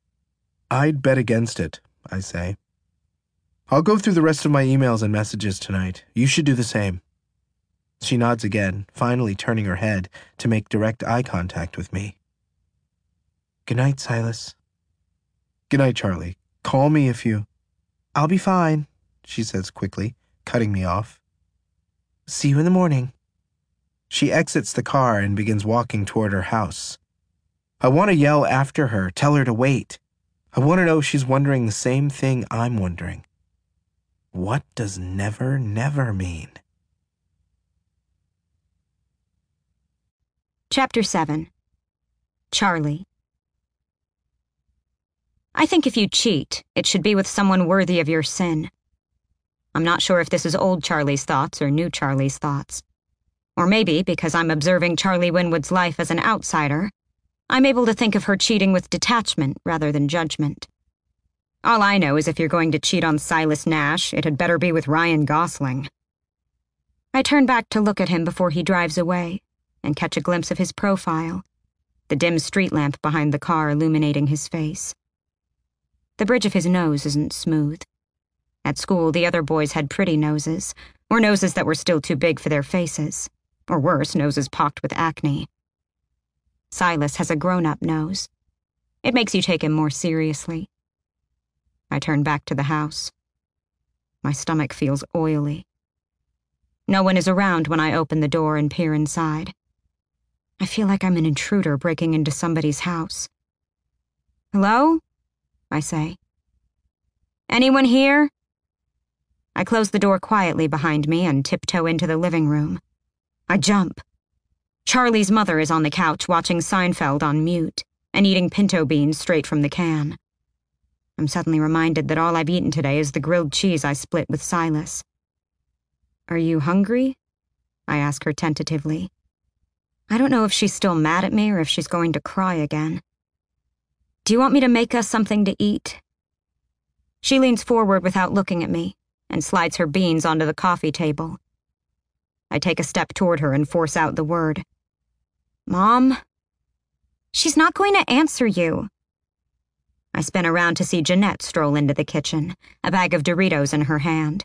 I'd bet against it, I say. I'll go through the rest of my emails and messages tonight. You should do the same. She nods again, finally turning her head to make direct eye contact with me. Good night, Silas. Good night, Charlie. Call me if you... I'll be fine, she says quickly, cutting me off. See you in the morning. She exits the car and begins walking toward her house. I want to yell after her, tell her to wait. I want to know if she's wondering the same thing I'm wondering. What does never, never mean? Chapter seven. Charlie. I think if you cheat, it should be with someone worthy of your sin. I'm not sure if this is old Charlie's thoughts or new Charlie's thoughts. Or maybe, because I'm observing Charlie Winwood's life as an outsider, I'm able to think of her cheating with detachment rather than judgment. All I know is if you're going to cheat on Silas Nash, it had better be with Ryan Gosling. I turn back to look at him before he drives away and catch a glimpse of his profile, the dim street lamp behind the car illuminating his face. The bridge of his nose isn't smooth. At school, the other boys had pretty noses, or noses that were still too big for their faces. Or worse, noses pocked with acne. Silas has a grown-up nose. It makes you take him more seriously. I turn back to the house. My stomach feels oily. No one is around when I open the door and peer inside. I feel like I'm an intruder breaking into somebody's house. Hello? I say. Anyone here? I close the door quietly behind me and tiptoe into the living room. I jump. Charlie's mother is on the couch watching Seinfeld on mute and eating pinto beans straight from the can. I'm suddenly reminded that all I've eaten today is the grilled cheese I split with Silas. Are you hungry? I ask her tentatively. I don't know if she's still mad at me or if she's going to cry again. Do you want me to make us something to eat? She leans forward without looking at me and slides her beans onto the coffee table. I take a step toward her and force out the word. Mom? She's not going to answer you. I spin around to see Jeanette stroll into the kitchen, a bag of Doritos in her hand.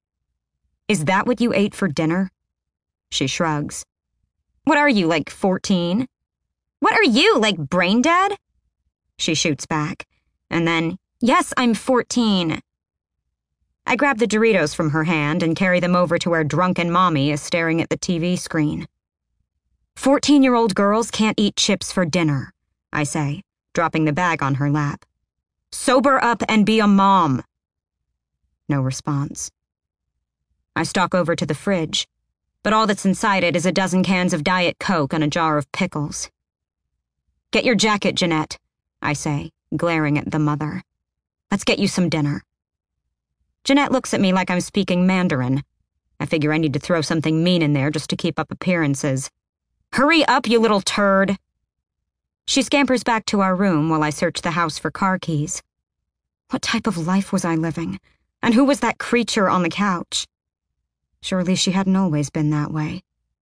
Is that what you ate for dinner? She shrugs. What are you, like fourteen? What are you, like brain dead? She shoots back, and then, yes, I'm fourteen. I grab the Doritos from her hand and carry them over to where drunken mommy is staring at the T V screen. Fourteen-year-old girls can't eat chips for dinner, I say, dropping the bag on her lap. Sober up and be a mom. No response. I stalk over to the fridge, but all that's inside it is a dozen cans of Diet Coke and a jar of pickles. Get your jacket, Jeanette, I say, glaring at the mother. Let's get you some dinner. Jeanette looks at me like I'm speaking Mandarin. I figure I need to throw something mean in there just to keep up appearances. Hurry up, you little turd! She scampers back to our room while I search the house for car keys. What type of life was I living? And who was that creature on the couch? Surely she hadn't always been that way.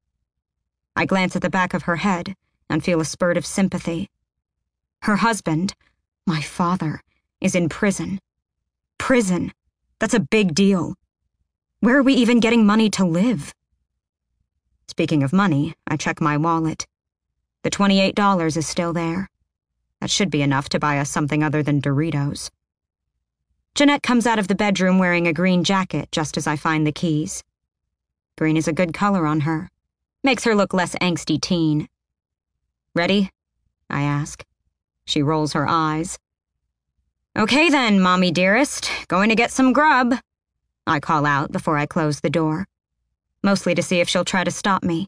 I glance at the back of her head and feel a spurt of sympathy. Her husband, my father, is in prison. Prison. That's a big deal. Where are we even getting money to live? Speaking of money, I check my wallet. The twenty-eight dollars is still there. That should be enough to buy us something other than Doritos. Jeanette comes out of the bedroom wearing a green jacket just as I find the keys. Green is a good color on her. Makes her look less angsty teen. Ready? I ask. She rolls her eyes. Okay then, Mommy dearest. Going to get some grub. I call out before I close the door, mostly to see if she'll try to stop me.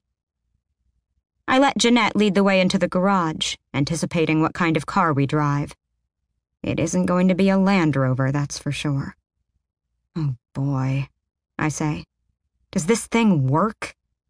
I let Jeanette lead the way into the garage, anticipating what kind of car we drive. It isn't going to be a Land Rover, that's for sure. Oh boy, I say. Does this thing work?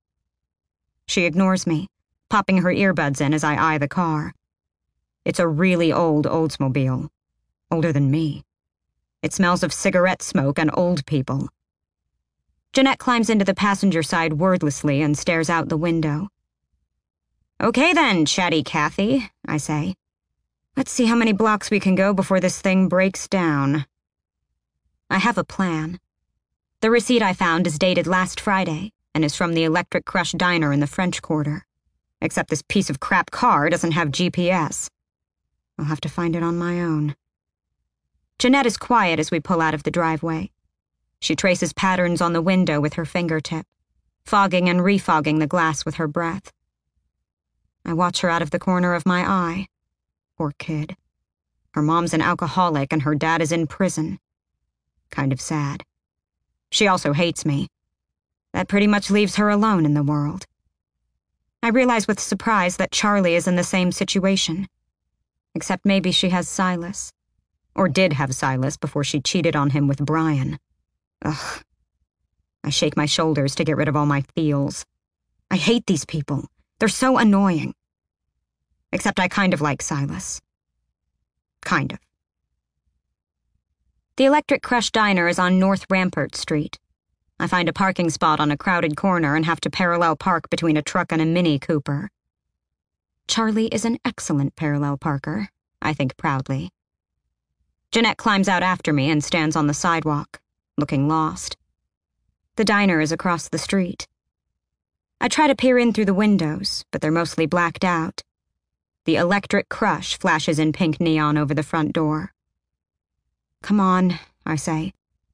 She ignores me, popping her earbuds in as I eye the car. It's a really old Oldsmobile. Older than me. It smells of cigarette smoke and old people. Jeanette climbs into the passenger side wordlessly and stares out the window. Okay then, chatty Cathy, I say. Let's see how many blocks we can go before this thing breaks down. I have a plan. The receipt I found is dated last Friday and is from the Electric Crush Diner in the French Quarter. Except this piece of crap car doesn't have G P S. I'll have to find it on my own. Jeanette is quiet as we pull out of the driveway. She traces patterns on the window with her fingertip, fogging and refogging the glass with her breath. I watch her out of the corner of my eye. Poor kid. Her mom's an alcoholic and her dad is in prison. Kind of sad. She also hates me. That pretty much leaves her alone in the world. I realize with surprise that Charlie is in the same situation. Except maybe she has Silas. Or did have Silas before she cheated on him with Brian. Ugh. I shake my shoulders to get rid of all my feels. I hate these people. They're so annoying. Except I kind of like Silas. Kind of. The Electric Crush Diner is on North Rampart Street. I find a parking spot on a crowded corner and have to parallel park between a truck and a Mini Cooper. Charlie is an excellent parallel parker, I think proudly. Jeanette climbs out after me and stands on the sidewalk, looking lost. The diner is across the street. I try to peer in through the windows, but they're mostly blacked out. The Electric Crush flashes in pink neon over the front door. Come on, I say.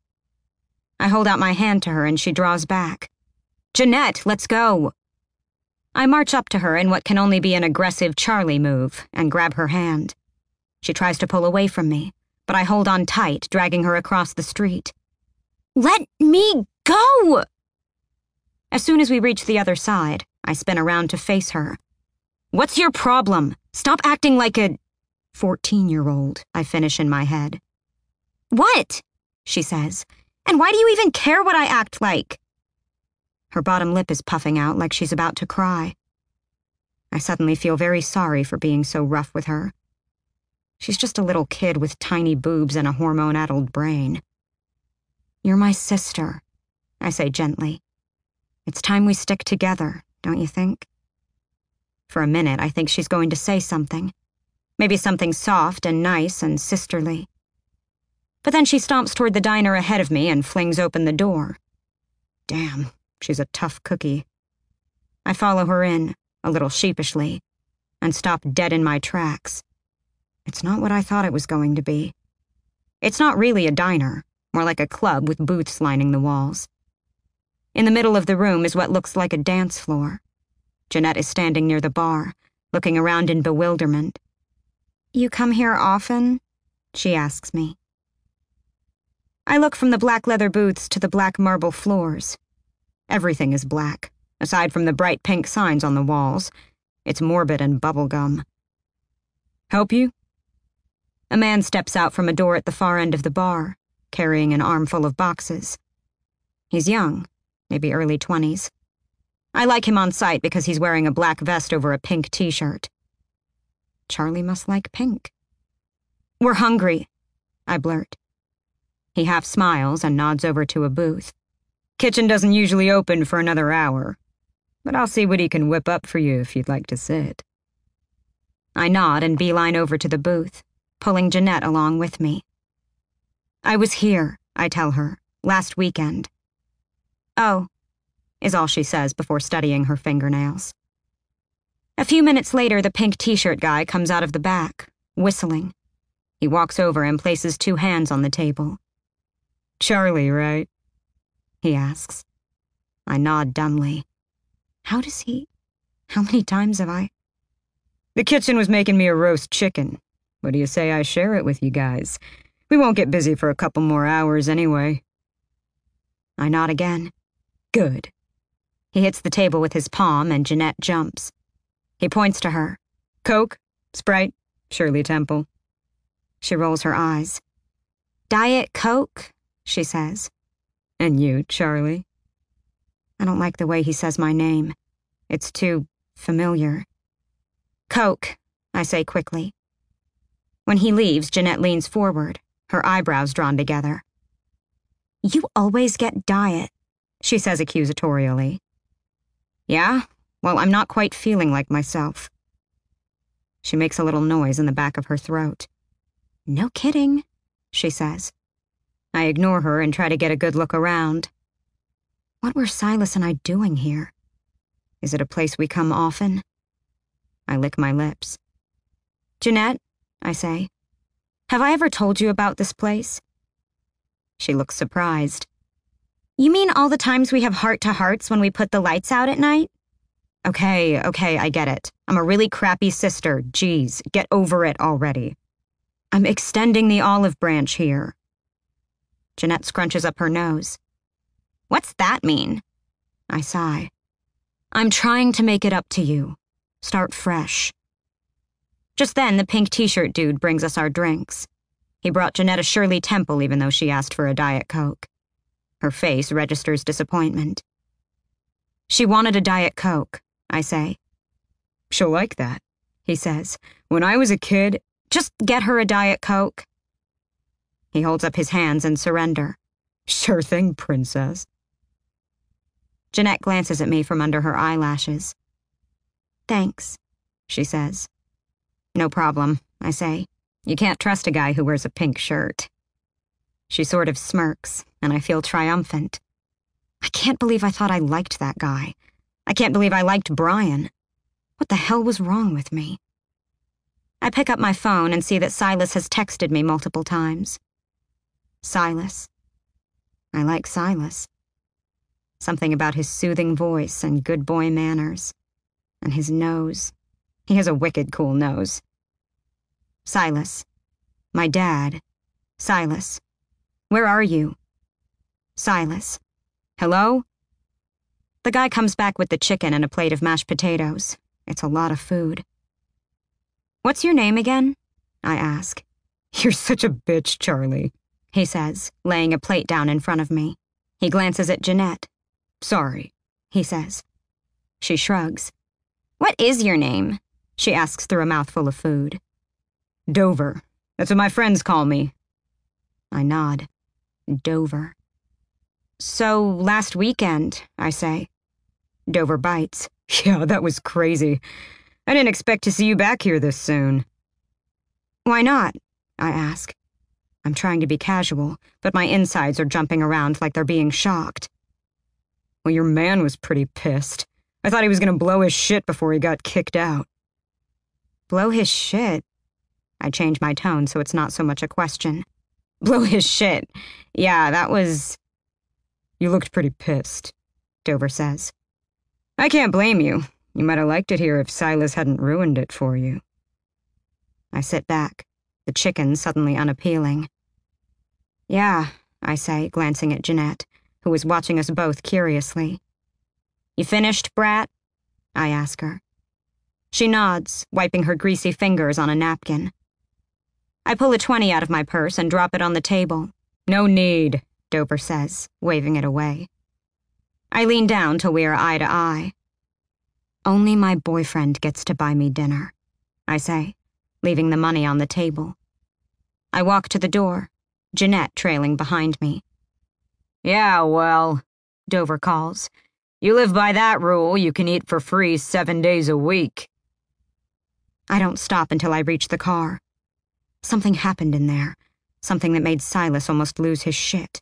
I hold out my hand to her and she draws back. Jeanette, let's go! I march up to her in what can only be an aggressive Charlie move and grab her hand. She tries to pull away from me, but I hold on tight, dragging her across the street. Let me go! As soon as we reach the other side, I spin around to face her. What's your problem? Stop acting like a fourteen-year-old, I finish in my head. What? She says. And why do you even care what I act like? Her bottom lip is puffing out like she's about to cry. I suddenly feel very sorry for being so rough with her. She's just a little kid with tiny boobs and a hormone-addled brain. You're my sister, I say gently. It's time we stick together, don't you think? For a minute, I think she's going to say something. Maybe something soft and nice and sisterly. But then she stomps toward the diner ahead of me and flings open the door. Damn, she's a tough cookie. I follow her in, a little sheepishly, and stop dead in my tracks. It's not what I thought it was going to be. It's not really a diner, more like a club with booths lining the walls. In the middle of the room is what looks like a dance floor. Jeanette is standing near the bar, looking around in bewilderment. You come here often? She asks me. I look from the black leather booths to the black marble floors. Everything is black, aside from the bright pink signs on the walls. It's morbid and bubblegum. Help you? A man steps out from a door at the far end of the bar, carrying an armful of boxes. He's young, maybe early twenties. I like him on sight because he's wearing a black vest over a pink t-shirt. Charlie must like pink. We're hungry, I blurt. He half smiles and nods over to a booth. Kitchen doesn't usually open for another hour, but I'll see what he can whip up for you if you'd like to sit. I nod and beeline over to the booth, pulling Jeanette along with me. I was here, I tell her, last weekend. Oh, is all she says before studying her fingernails. A few minutes later, the pink t-shirt guy comes out of the back, whistling. He walks over and places two hands on the table. Charlie, right? He asks. I nod dumbly. How does he... How many times have I... The kitchen was making me a roast chicken. What do you say I share it with you guys? We won't get busy for a couple more hours anyway. I nod again. Good. He hits the table with his palm and Jeanette jumps. He points to her. Coke? Sprite? Shirley Temple. She rolls her eyes. Diet Coke, she says. And you, Charlie? I don't like the way he says my name. It's too familiar. Coke, I say quickly. When he leaves, Jeanette leans forward, her eyebrows drawn together. You always get diet, she says accusatorially. Yeah? Well, I'm not quite feeling like myself. She makes a little noise in the back of her throat. No kidding, she says. I ignore her and try to get a good look around. What were Silas and I doing here? Is it a place we come often? I lick my lips. Jeanette, I say, have I ever told you about this place? She looks surprised. You mean all the times we have heart-to-hearts when we put the lights out at night? Okay, okay, I get it. I'm a really crappy sister. Geez, get over it already. I'm extending the olive branch here. Jeanette scrunches up her nose. What's that mean? I sigh. I'm trying to make it up to you. Start fresh. Just then, the pink t-shirt dude brings us our drinks. He brought Jeanette a Shirley Temple even though she asked for a Diet Coke. Her face registers disappointment. She wanted a Diet Coke, I say. She'll like that, he says. When I was a kid, just get her a Diet Coke. He holds up his hands in surrender. Sure thing, princess. Jeanette glances at me from under her eyelashes. Thanks, she says. No problem, I say. You can't trust a guy who wears a pink shirt. She sort of smirks, and I feel triumphant. I can't believe I thought I liked that guy. I can't believe I liked Brian. What the hell was wrong with me? I pick up my phone and see that Silas has texted me multiple times. Silas. I like Silas. Something about his soothing voice and good boy manners. And his nose. He has a wicked cool nose. Silas. My dad. Silas. Where are you? Silas. Hello? The guy comes back with the chicken and a plate of mashed potatoes. It's a lot of food. What's your name again? I ask. You're such a bitch, Charlie, he says, laying a plate down in front of me. He glances at Jeanette. Sorry, he says. She shrugs. What is your name? She asks through a mouthful of food. Dover. That's what my friends call me. I nod. Dover. So, last weekend, I say. Dover bites. Yeah, that was crazy. I didn't expect to see you back here this soon. Why not? I ask. I'm trying to be casual, but my insides are jumping around like they're being shocked. Well, your man was pretty pissed. I thought he was gonna blow his shit before he got kicked out. Blow his shit? I change my tone so it's not so much a question. Blow his shit. Yeah, that was... You looked pretty pissed, Dover says. I can't blame you. You might have liked it here if Silas hadn't ruined it for you. I sit back, the chicken suddenly unappealing. Yeah, I say, glancing at Jeanette, who was watching us both curiously. You finished, brat? I ask her. She nods, wiping her greasy fingers on a napkin. I pull a twenty out of my purse and drop it on the table. No need, Dover says, waving it away. I lean down till we are eye to eye. Only my boyfriend gets to buy me dinner, I say, leaving the money on the table. I walk to the door, Jeanette trailing behind me. Yeah, well, Dover calls. You live by that rule, you can eat for free seven days a week. I don't stop until I reach the car. Something happened in there, something that made Silas almost lose his shit.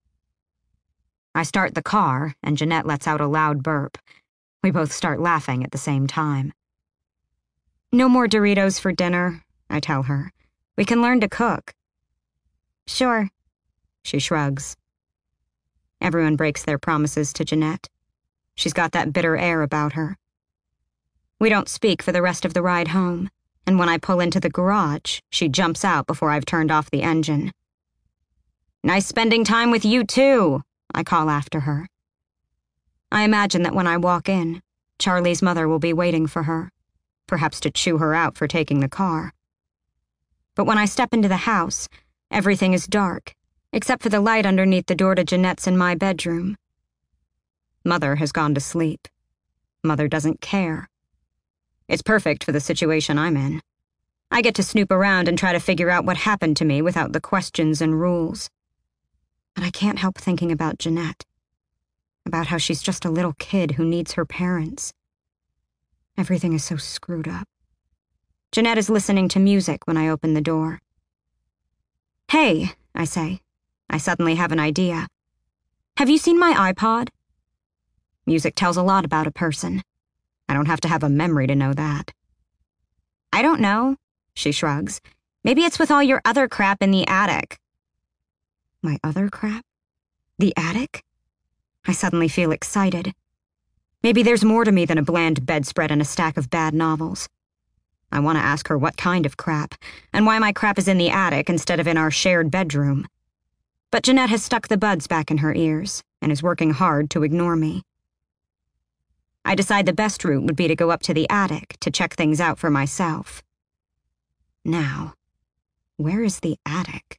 I start the car, and Jeanette lets out a loud burp. We both start laughing at the same time. No more Doritos for dinner, I tell her. We can learn to cook. Sure, she shrugs. Everyone breaks their promises to Jeanette. She's got that bitter air about her. We don't speak for the rest of the ride home, and when I pull into the garage, she jumps out before I've turned off the engine. Nice spending time with you too, I call after her. I imagine that when I walk in, Charlie's mother will be waiting for her, perhaps to chew her out for taking the car. But when I step into the house, everything is dark, except for the light underneath the door to Jeanette's and my bedroom. Mother has gone to sleep. Mother doesn't care. It's perfect for the situation I'm in. I get to snoop around and try to figure out what happened to me without the questions and rules. But I can't help thinking about Jeanette, about how she's just a little kid who needs her parents. Everything is so screwed up. Jeanette is listening to music when I open the door. Hey, I say. I suddenly have an idea. Have you seen my iPod? Music tells a lot about a person. I don't have to have a memory to know that. I don't know, she shrugs. Maybe it's with all your other crap in the attic. My other crap? The attic? I suddenly feel excited. Maybe there's more to me than a bland bedspread and a stack of bad novels. I want to ask her what kind of crap, and why my crap is in the attic instead of in our shared bedroom. But Jeanette has stuck the buds back in her ears and is working hard to ignore me. I decide the best route would be to go up to the attic to check things out for myself. Now, where is the attic?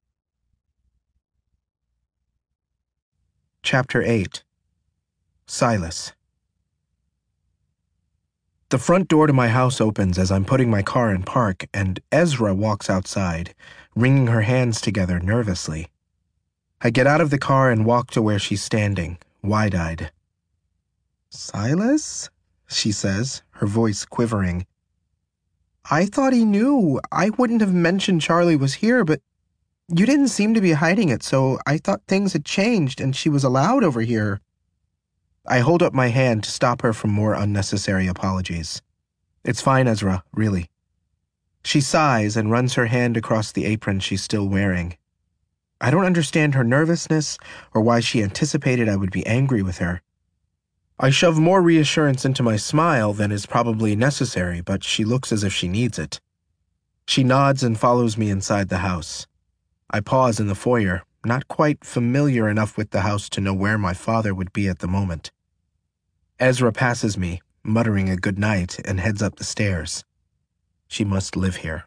Chapter eight. Silas. The front door to my house opens as I'm putting my car in park, and Ezra walks outside, wringing her hands together nervously. I get out of the car and walk to where she's standing, wide-eyed. "Silas?" she says, her voice quivering. "I thought he knew. I wouldn't have mentioned Charlie was here, but you didn't seem to be hiding it, so I thought things had changed and she was allowed over here." I hold up my hand to stop her from more unnecessary apologies. "It's fine, Ezra, really." She sighs and runs her hand across the apron she's still wearing. I don't understand her nervousness or why she anticipated I would be angry with her. I shove more reassurance into my smile than is probably necessary, but she looks as if she needs it. She nods and follows me inside the house. I pause in the foyer, not quite familiar enough with the house to know where my father would be at the moment. Ezra passes me, muttering a good night, and heads up the stairs. She must live here.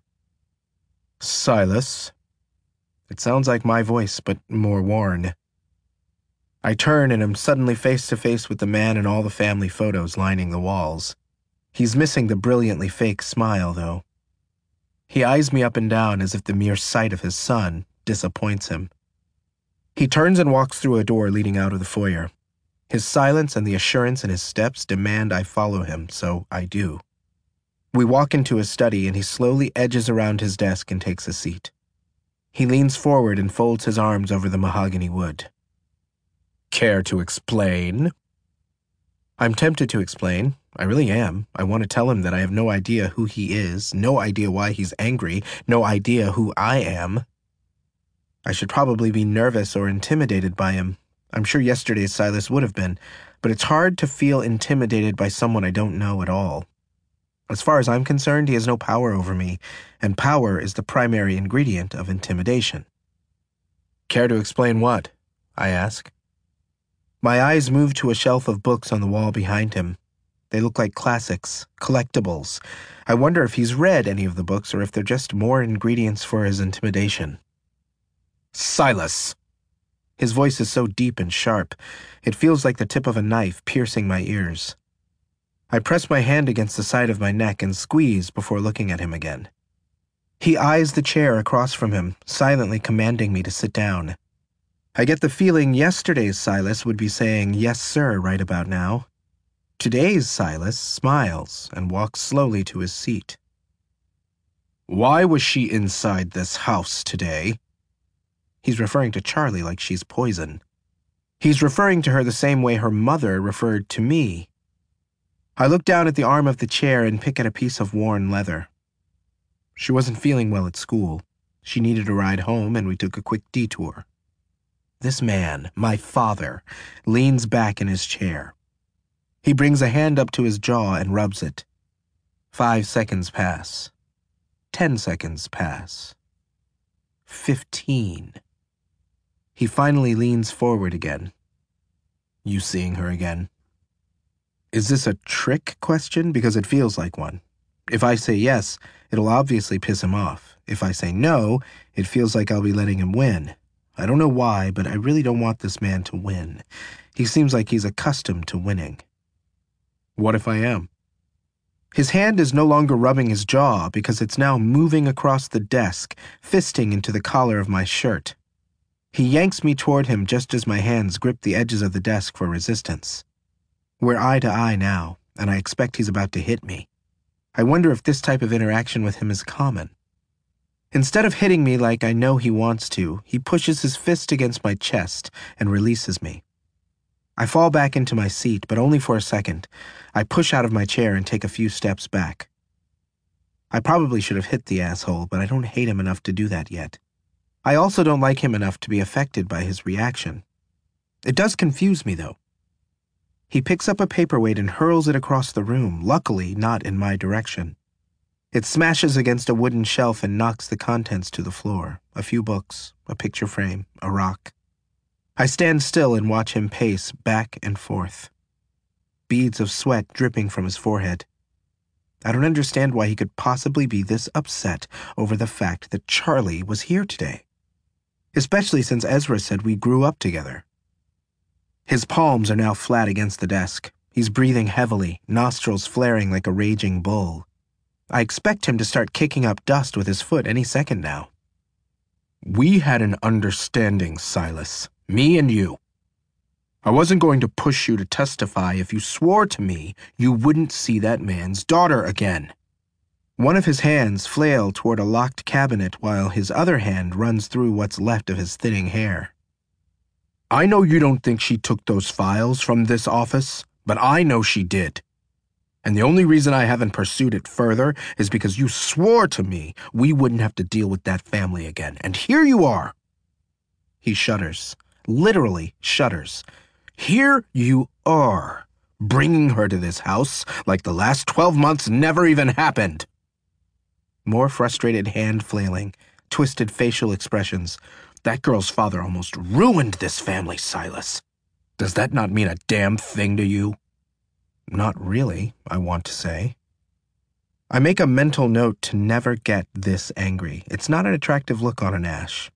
"Silas." It sounds like my voice, but more worn. I turn and am suddenly face to face with the man in all the family photos lining the walls. He's missing the brilliantly fake smile, though. He eyes me up and down as if the mere sight of his son disappoints him. He turns and walks through a door leading out of the foyer. His silence and the assurance in his steps demand I follow him, so I do. We walk into his study and he slowly edges around his desk and takes a seat. He leans forward and folds his arms over the mahogany wood. "Care to explain?" I'm tempted to explain. I really am. I want to tell him that I have no idea who he is, no idea why he's angry, no idea who I am. I should probably be nervous or intimidated by him. I'm sure yesterday's Silas would have been, but it's hard to feel intimidated by someone I don't know at all. As far as I'm concerned, he has no power over me, and power is the primary ingredient of intimidation. "Care to explain what?" I ask. My eyes move to a shelf of books on the wall behind him. They look like classics, collectibles. I wonder if he's read any of the books or if they're just more ingredients for his intimidation. "Silas!" His voice is so deep and sharp, it feels like the tip of a knife piercing my ears. I press my hand against the side of my neck and squeeze before looking at him again. He eyes the chair across from him, silently commanding me to sit down. I get the feeling yesterday's Silas would be saying, "Yes, sir," right about now. Today's Silas smiles and walks slowly to his seat. "Why was she inside this house today?" He's referring to Charlie like she's poison. He's referring to her the same way her mother referred to me. I look down at the arm of the chair and pick at a piece of worn leather. She wasn't feeling well at school. She needed a ride home, and we took a quick detour. This man, my father, leans back in his chair. He brings a hand up to his jaw and rubs it. Five seconds pass. Ten seconds pass. Fifteen. He finally leans forward again. "You seeing her again?" Is this a trick question? Because it feels like one. If I say yes, it'll obviously piss him off. If I say no, it feels like I'll be letting him win. I don't know why, but I really don't want this man to win. He seems like he's accustomed to winning. What if I am? His hand is no longer rubbing his jaw because it's now moving across the desk, fisting into the collar of my shirt. He yanks me toward him just as my hands grip the edges of the desk for resistance. We're eye to eye now, and I expect he's about to hit me. I wonder if this type of interaction with him is common. Instead of hitting me like I know he wants to, he pushes his fist against my chest and releases me. I fall back into my seat, but only for a second. I push out of my chair and take a few steps back. I probably should have hit the asshole, but I don't hate him enough to do that yet. I also don't like him enough to be affected by his reaction. It does confuse me, though. He picks up a paperweight and hurls it across the room, luckily not in my direction. It smashes against a wooden shelf and knocks the contents to the floor. A few books, a picture frame, a rock. I stand still and watch him pace back and forth. Beads of sweat dripping from his forehead. I don't understand why he could possibly be this upset over the fact that Charlie was here today. Especially since Ezra said we grew up together. His palms are now flat against the desk. He's breathing heavily, nostrils flaring like a raging bull. I expect him to start kicking up dust with his foot any second now. "We had an understanding, Silas. Me and you. I wasn't going to push you to testify if you swore to me you wouldn't see that man's daughter again." One of his hands flail toward a locked cabinet while his other hand runs through what's left of his thinning hair. "I know you don't think she took those files from this office, but I know she did. And the only reason I haven't pursued it further is because you swore to me we wouldn't have to deal with that family again. And here you are." He shudders, literally shudders. "Here you are, bringing her to this house like the last twelve months never even happened." More frustrated hand flailing, twisted facial expressions. "That girl's father almost ruined this family, Silas. Does that not mean a damn thing to you?" Not really, I want to say. I make a mental note to never get this angry. It's not an attractive look on an Ash.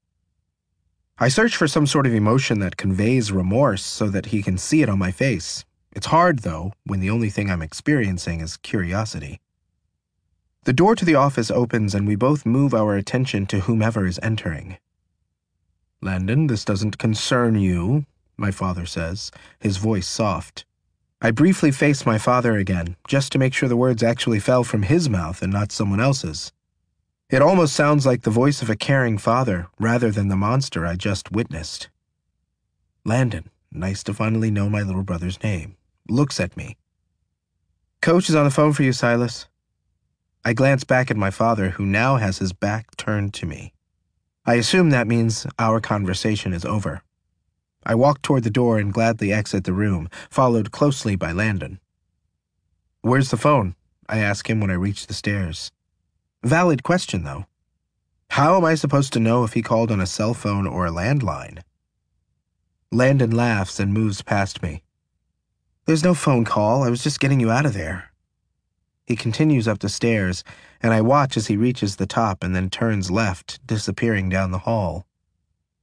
I search for some sort of emotion that conveys remorse so that he can see it on my face. It's hard, though, when the only thing I'm experiencing is curiosity. The door to the office opens and we both move our attention to whomever is entering. "Landon, this doesn't concern you," my father says, his voice soft. I briefly face my father again, just to make sure the words actually fell from his mouth and not someone else's. It almost sounds like the voice of a caring father, rather than the monster I just witnessed. Landon, nice to finally know my little brother's name, looks at me. "Coach is on the phone for you, Silas." I glance back at my father, who now has his back turned to me. I assume that means our conversation is over. I walk toward the door and gladly exit the room, followed closely by Landon. "Where's the phone?" I ask him when I reach the stairs. Valid question, though. How am I supposed to know if he called on a cell phone or a landline? Landon laughs and moves past me. "There's no phone call. I was just getting you out of there." He continues up the stairs, and I watch as he reaches the top and then turns left, disappearing down the hall.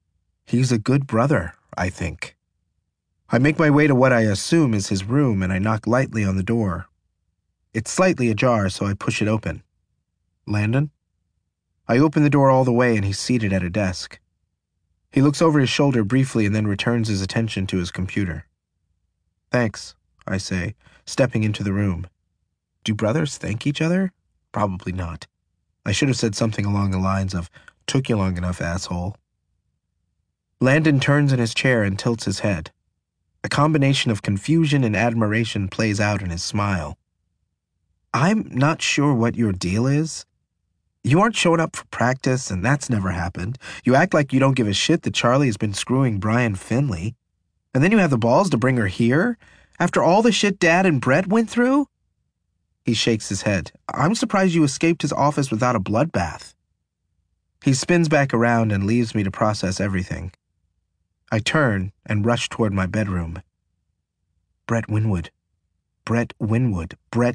He's a good brother, I think. I make my way to what I assume is his room, and I knock lightly on the door. It's slightly ajar, so I push it open. Landon? I open the door all the way, and he's seated at a desk. He looks over his shoulder briefly and then returns his attention to his computer. Thanks, I say, stepping into the room. Do brothers thank each other? Probably not. I should have said something along the lines of, took you long enough, asshole. Landon turns in his chair and tilts his head. A combination of confusion and admiration plays out in his smile. I'm not sure what your deal is. You aren't showing up for practice, and that's never happened. You act like you don't give a shit that Charlie has been screwing Brian Finley. And then you have the balls to bring her here? After all the shit Dad and Brett went through? He shakes his head. I'm surprised you escaped his office without a bloodbath. He spins back around and leaves me to process everything. I turn and rush toward my bedroom. Brett Winwood. Brett Winwood. Brett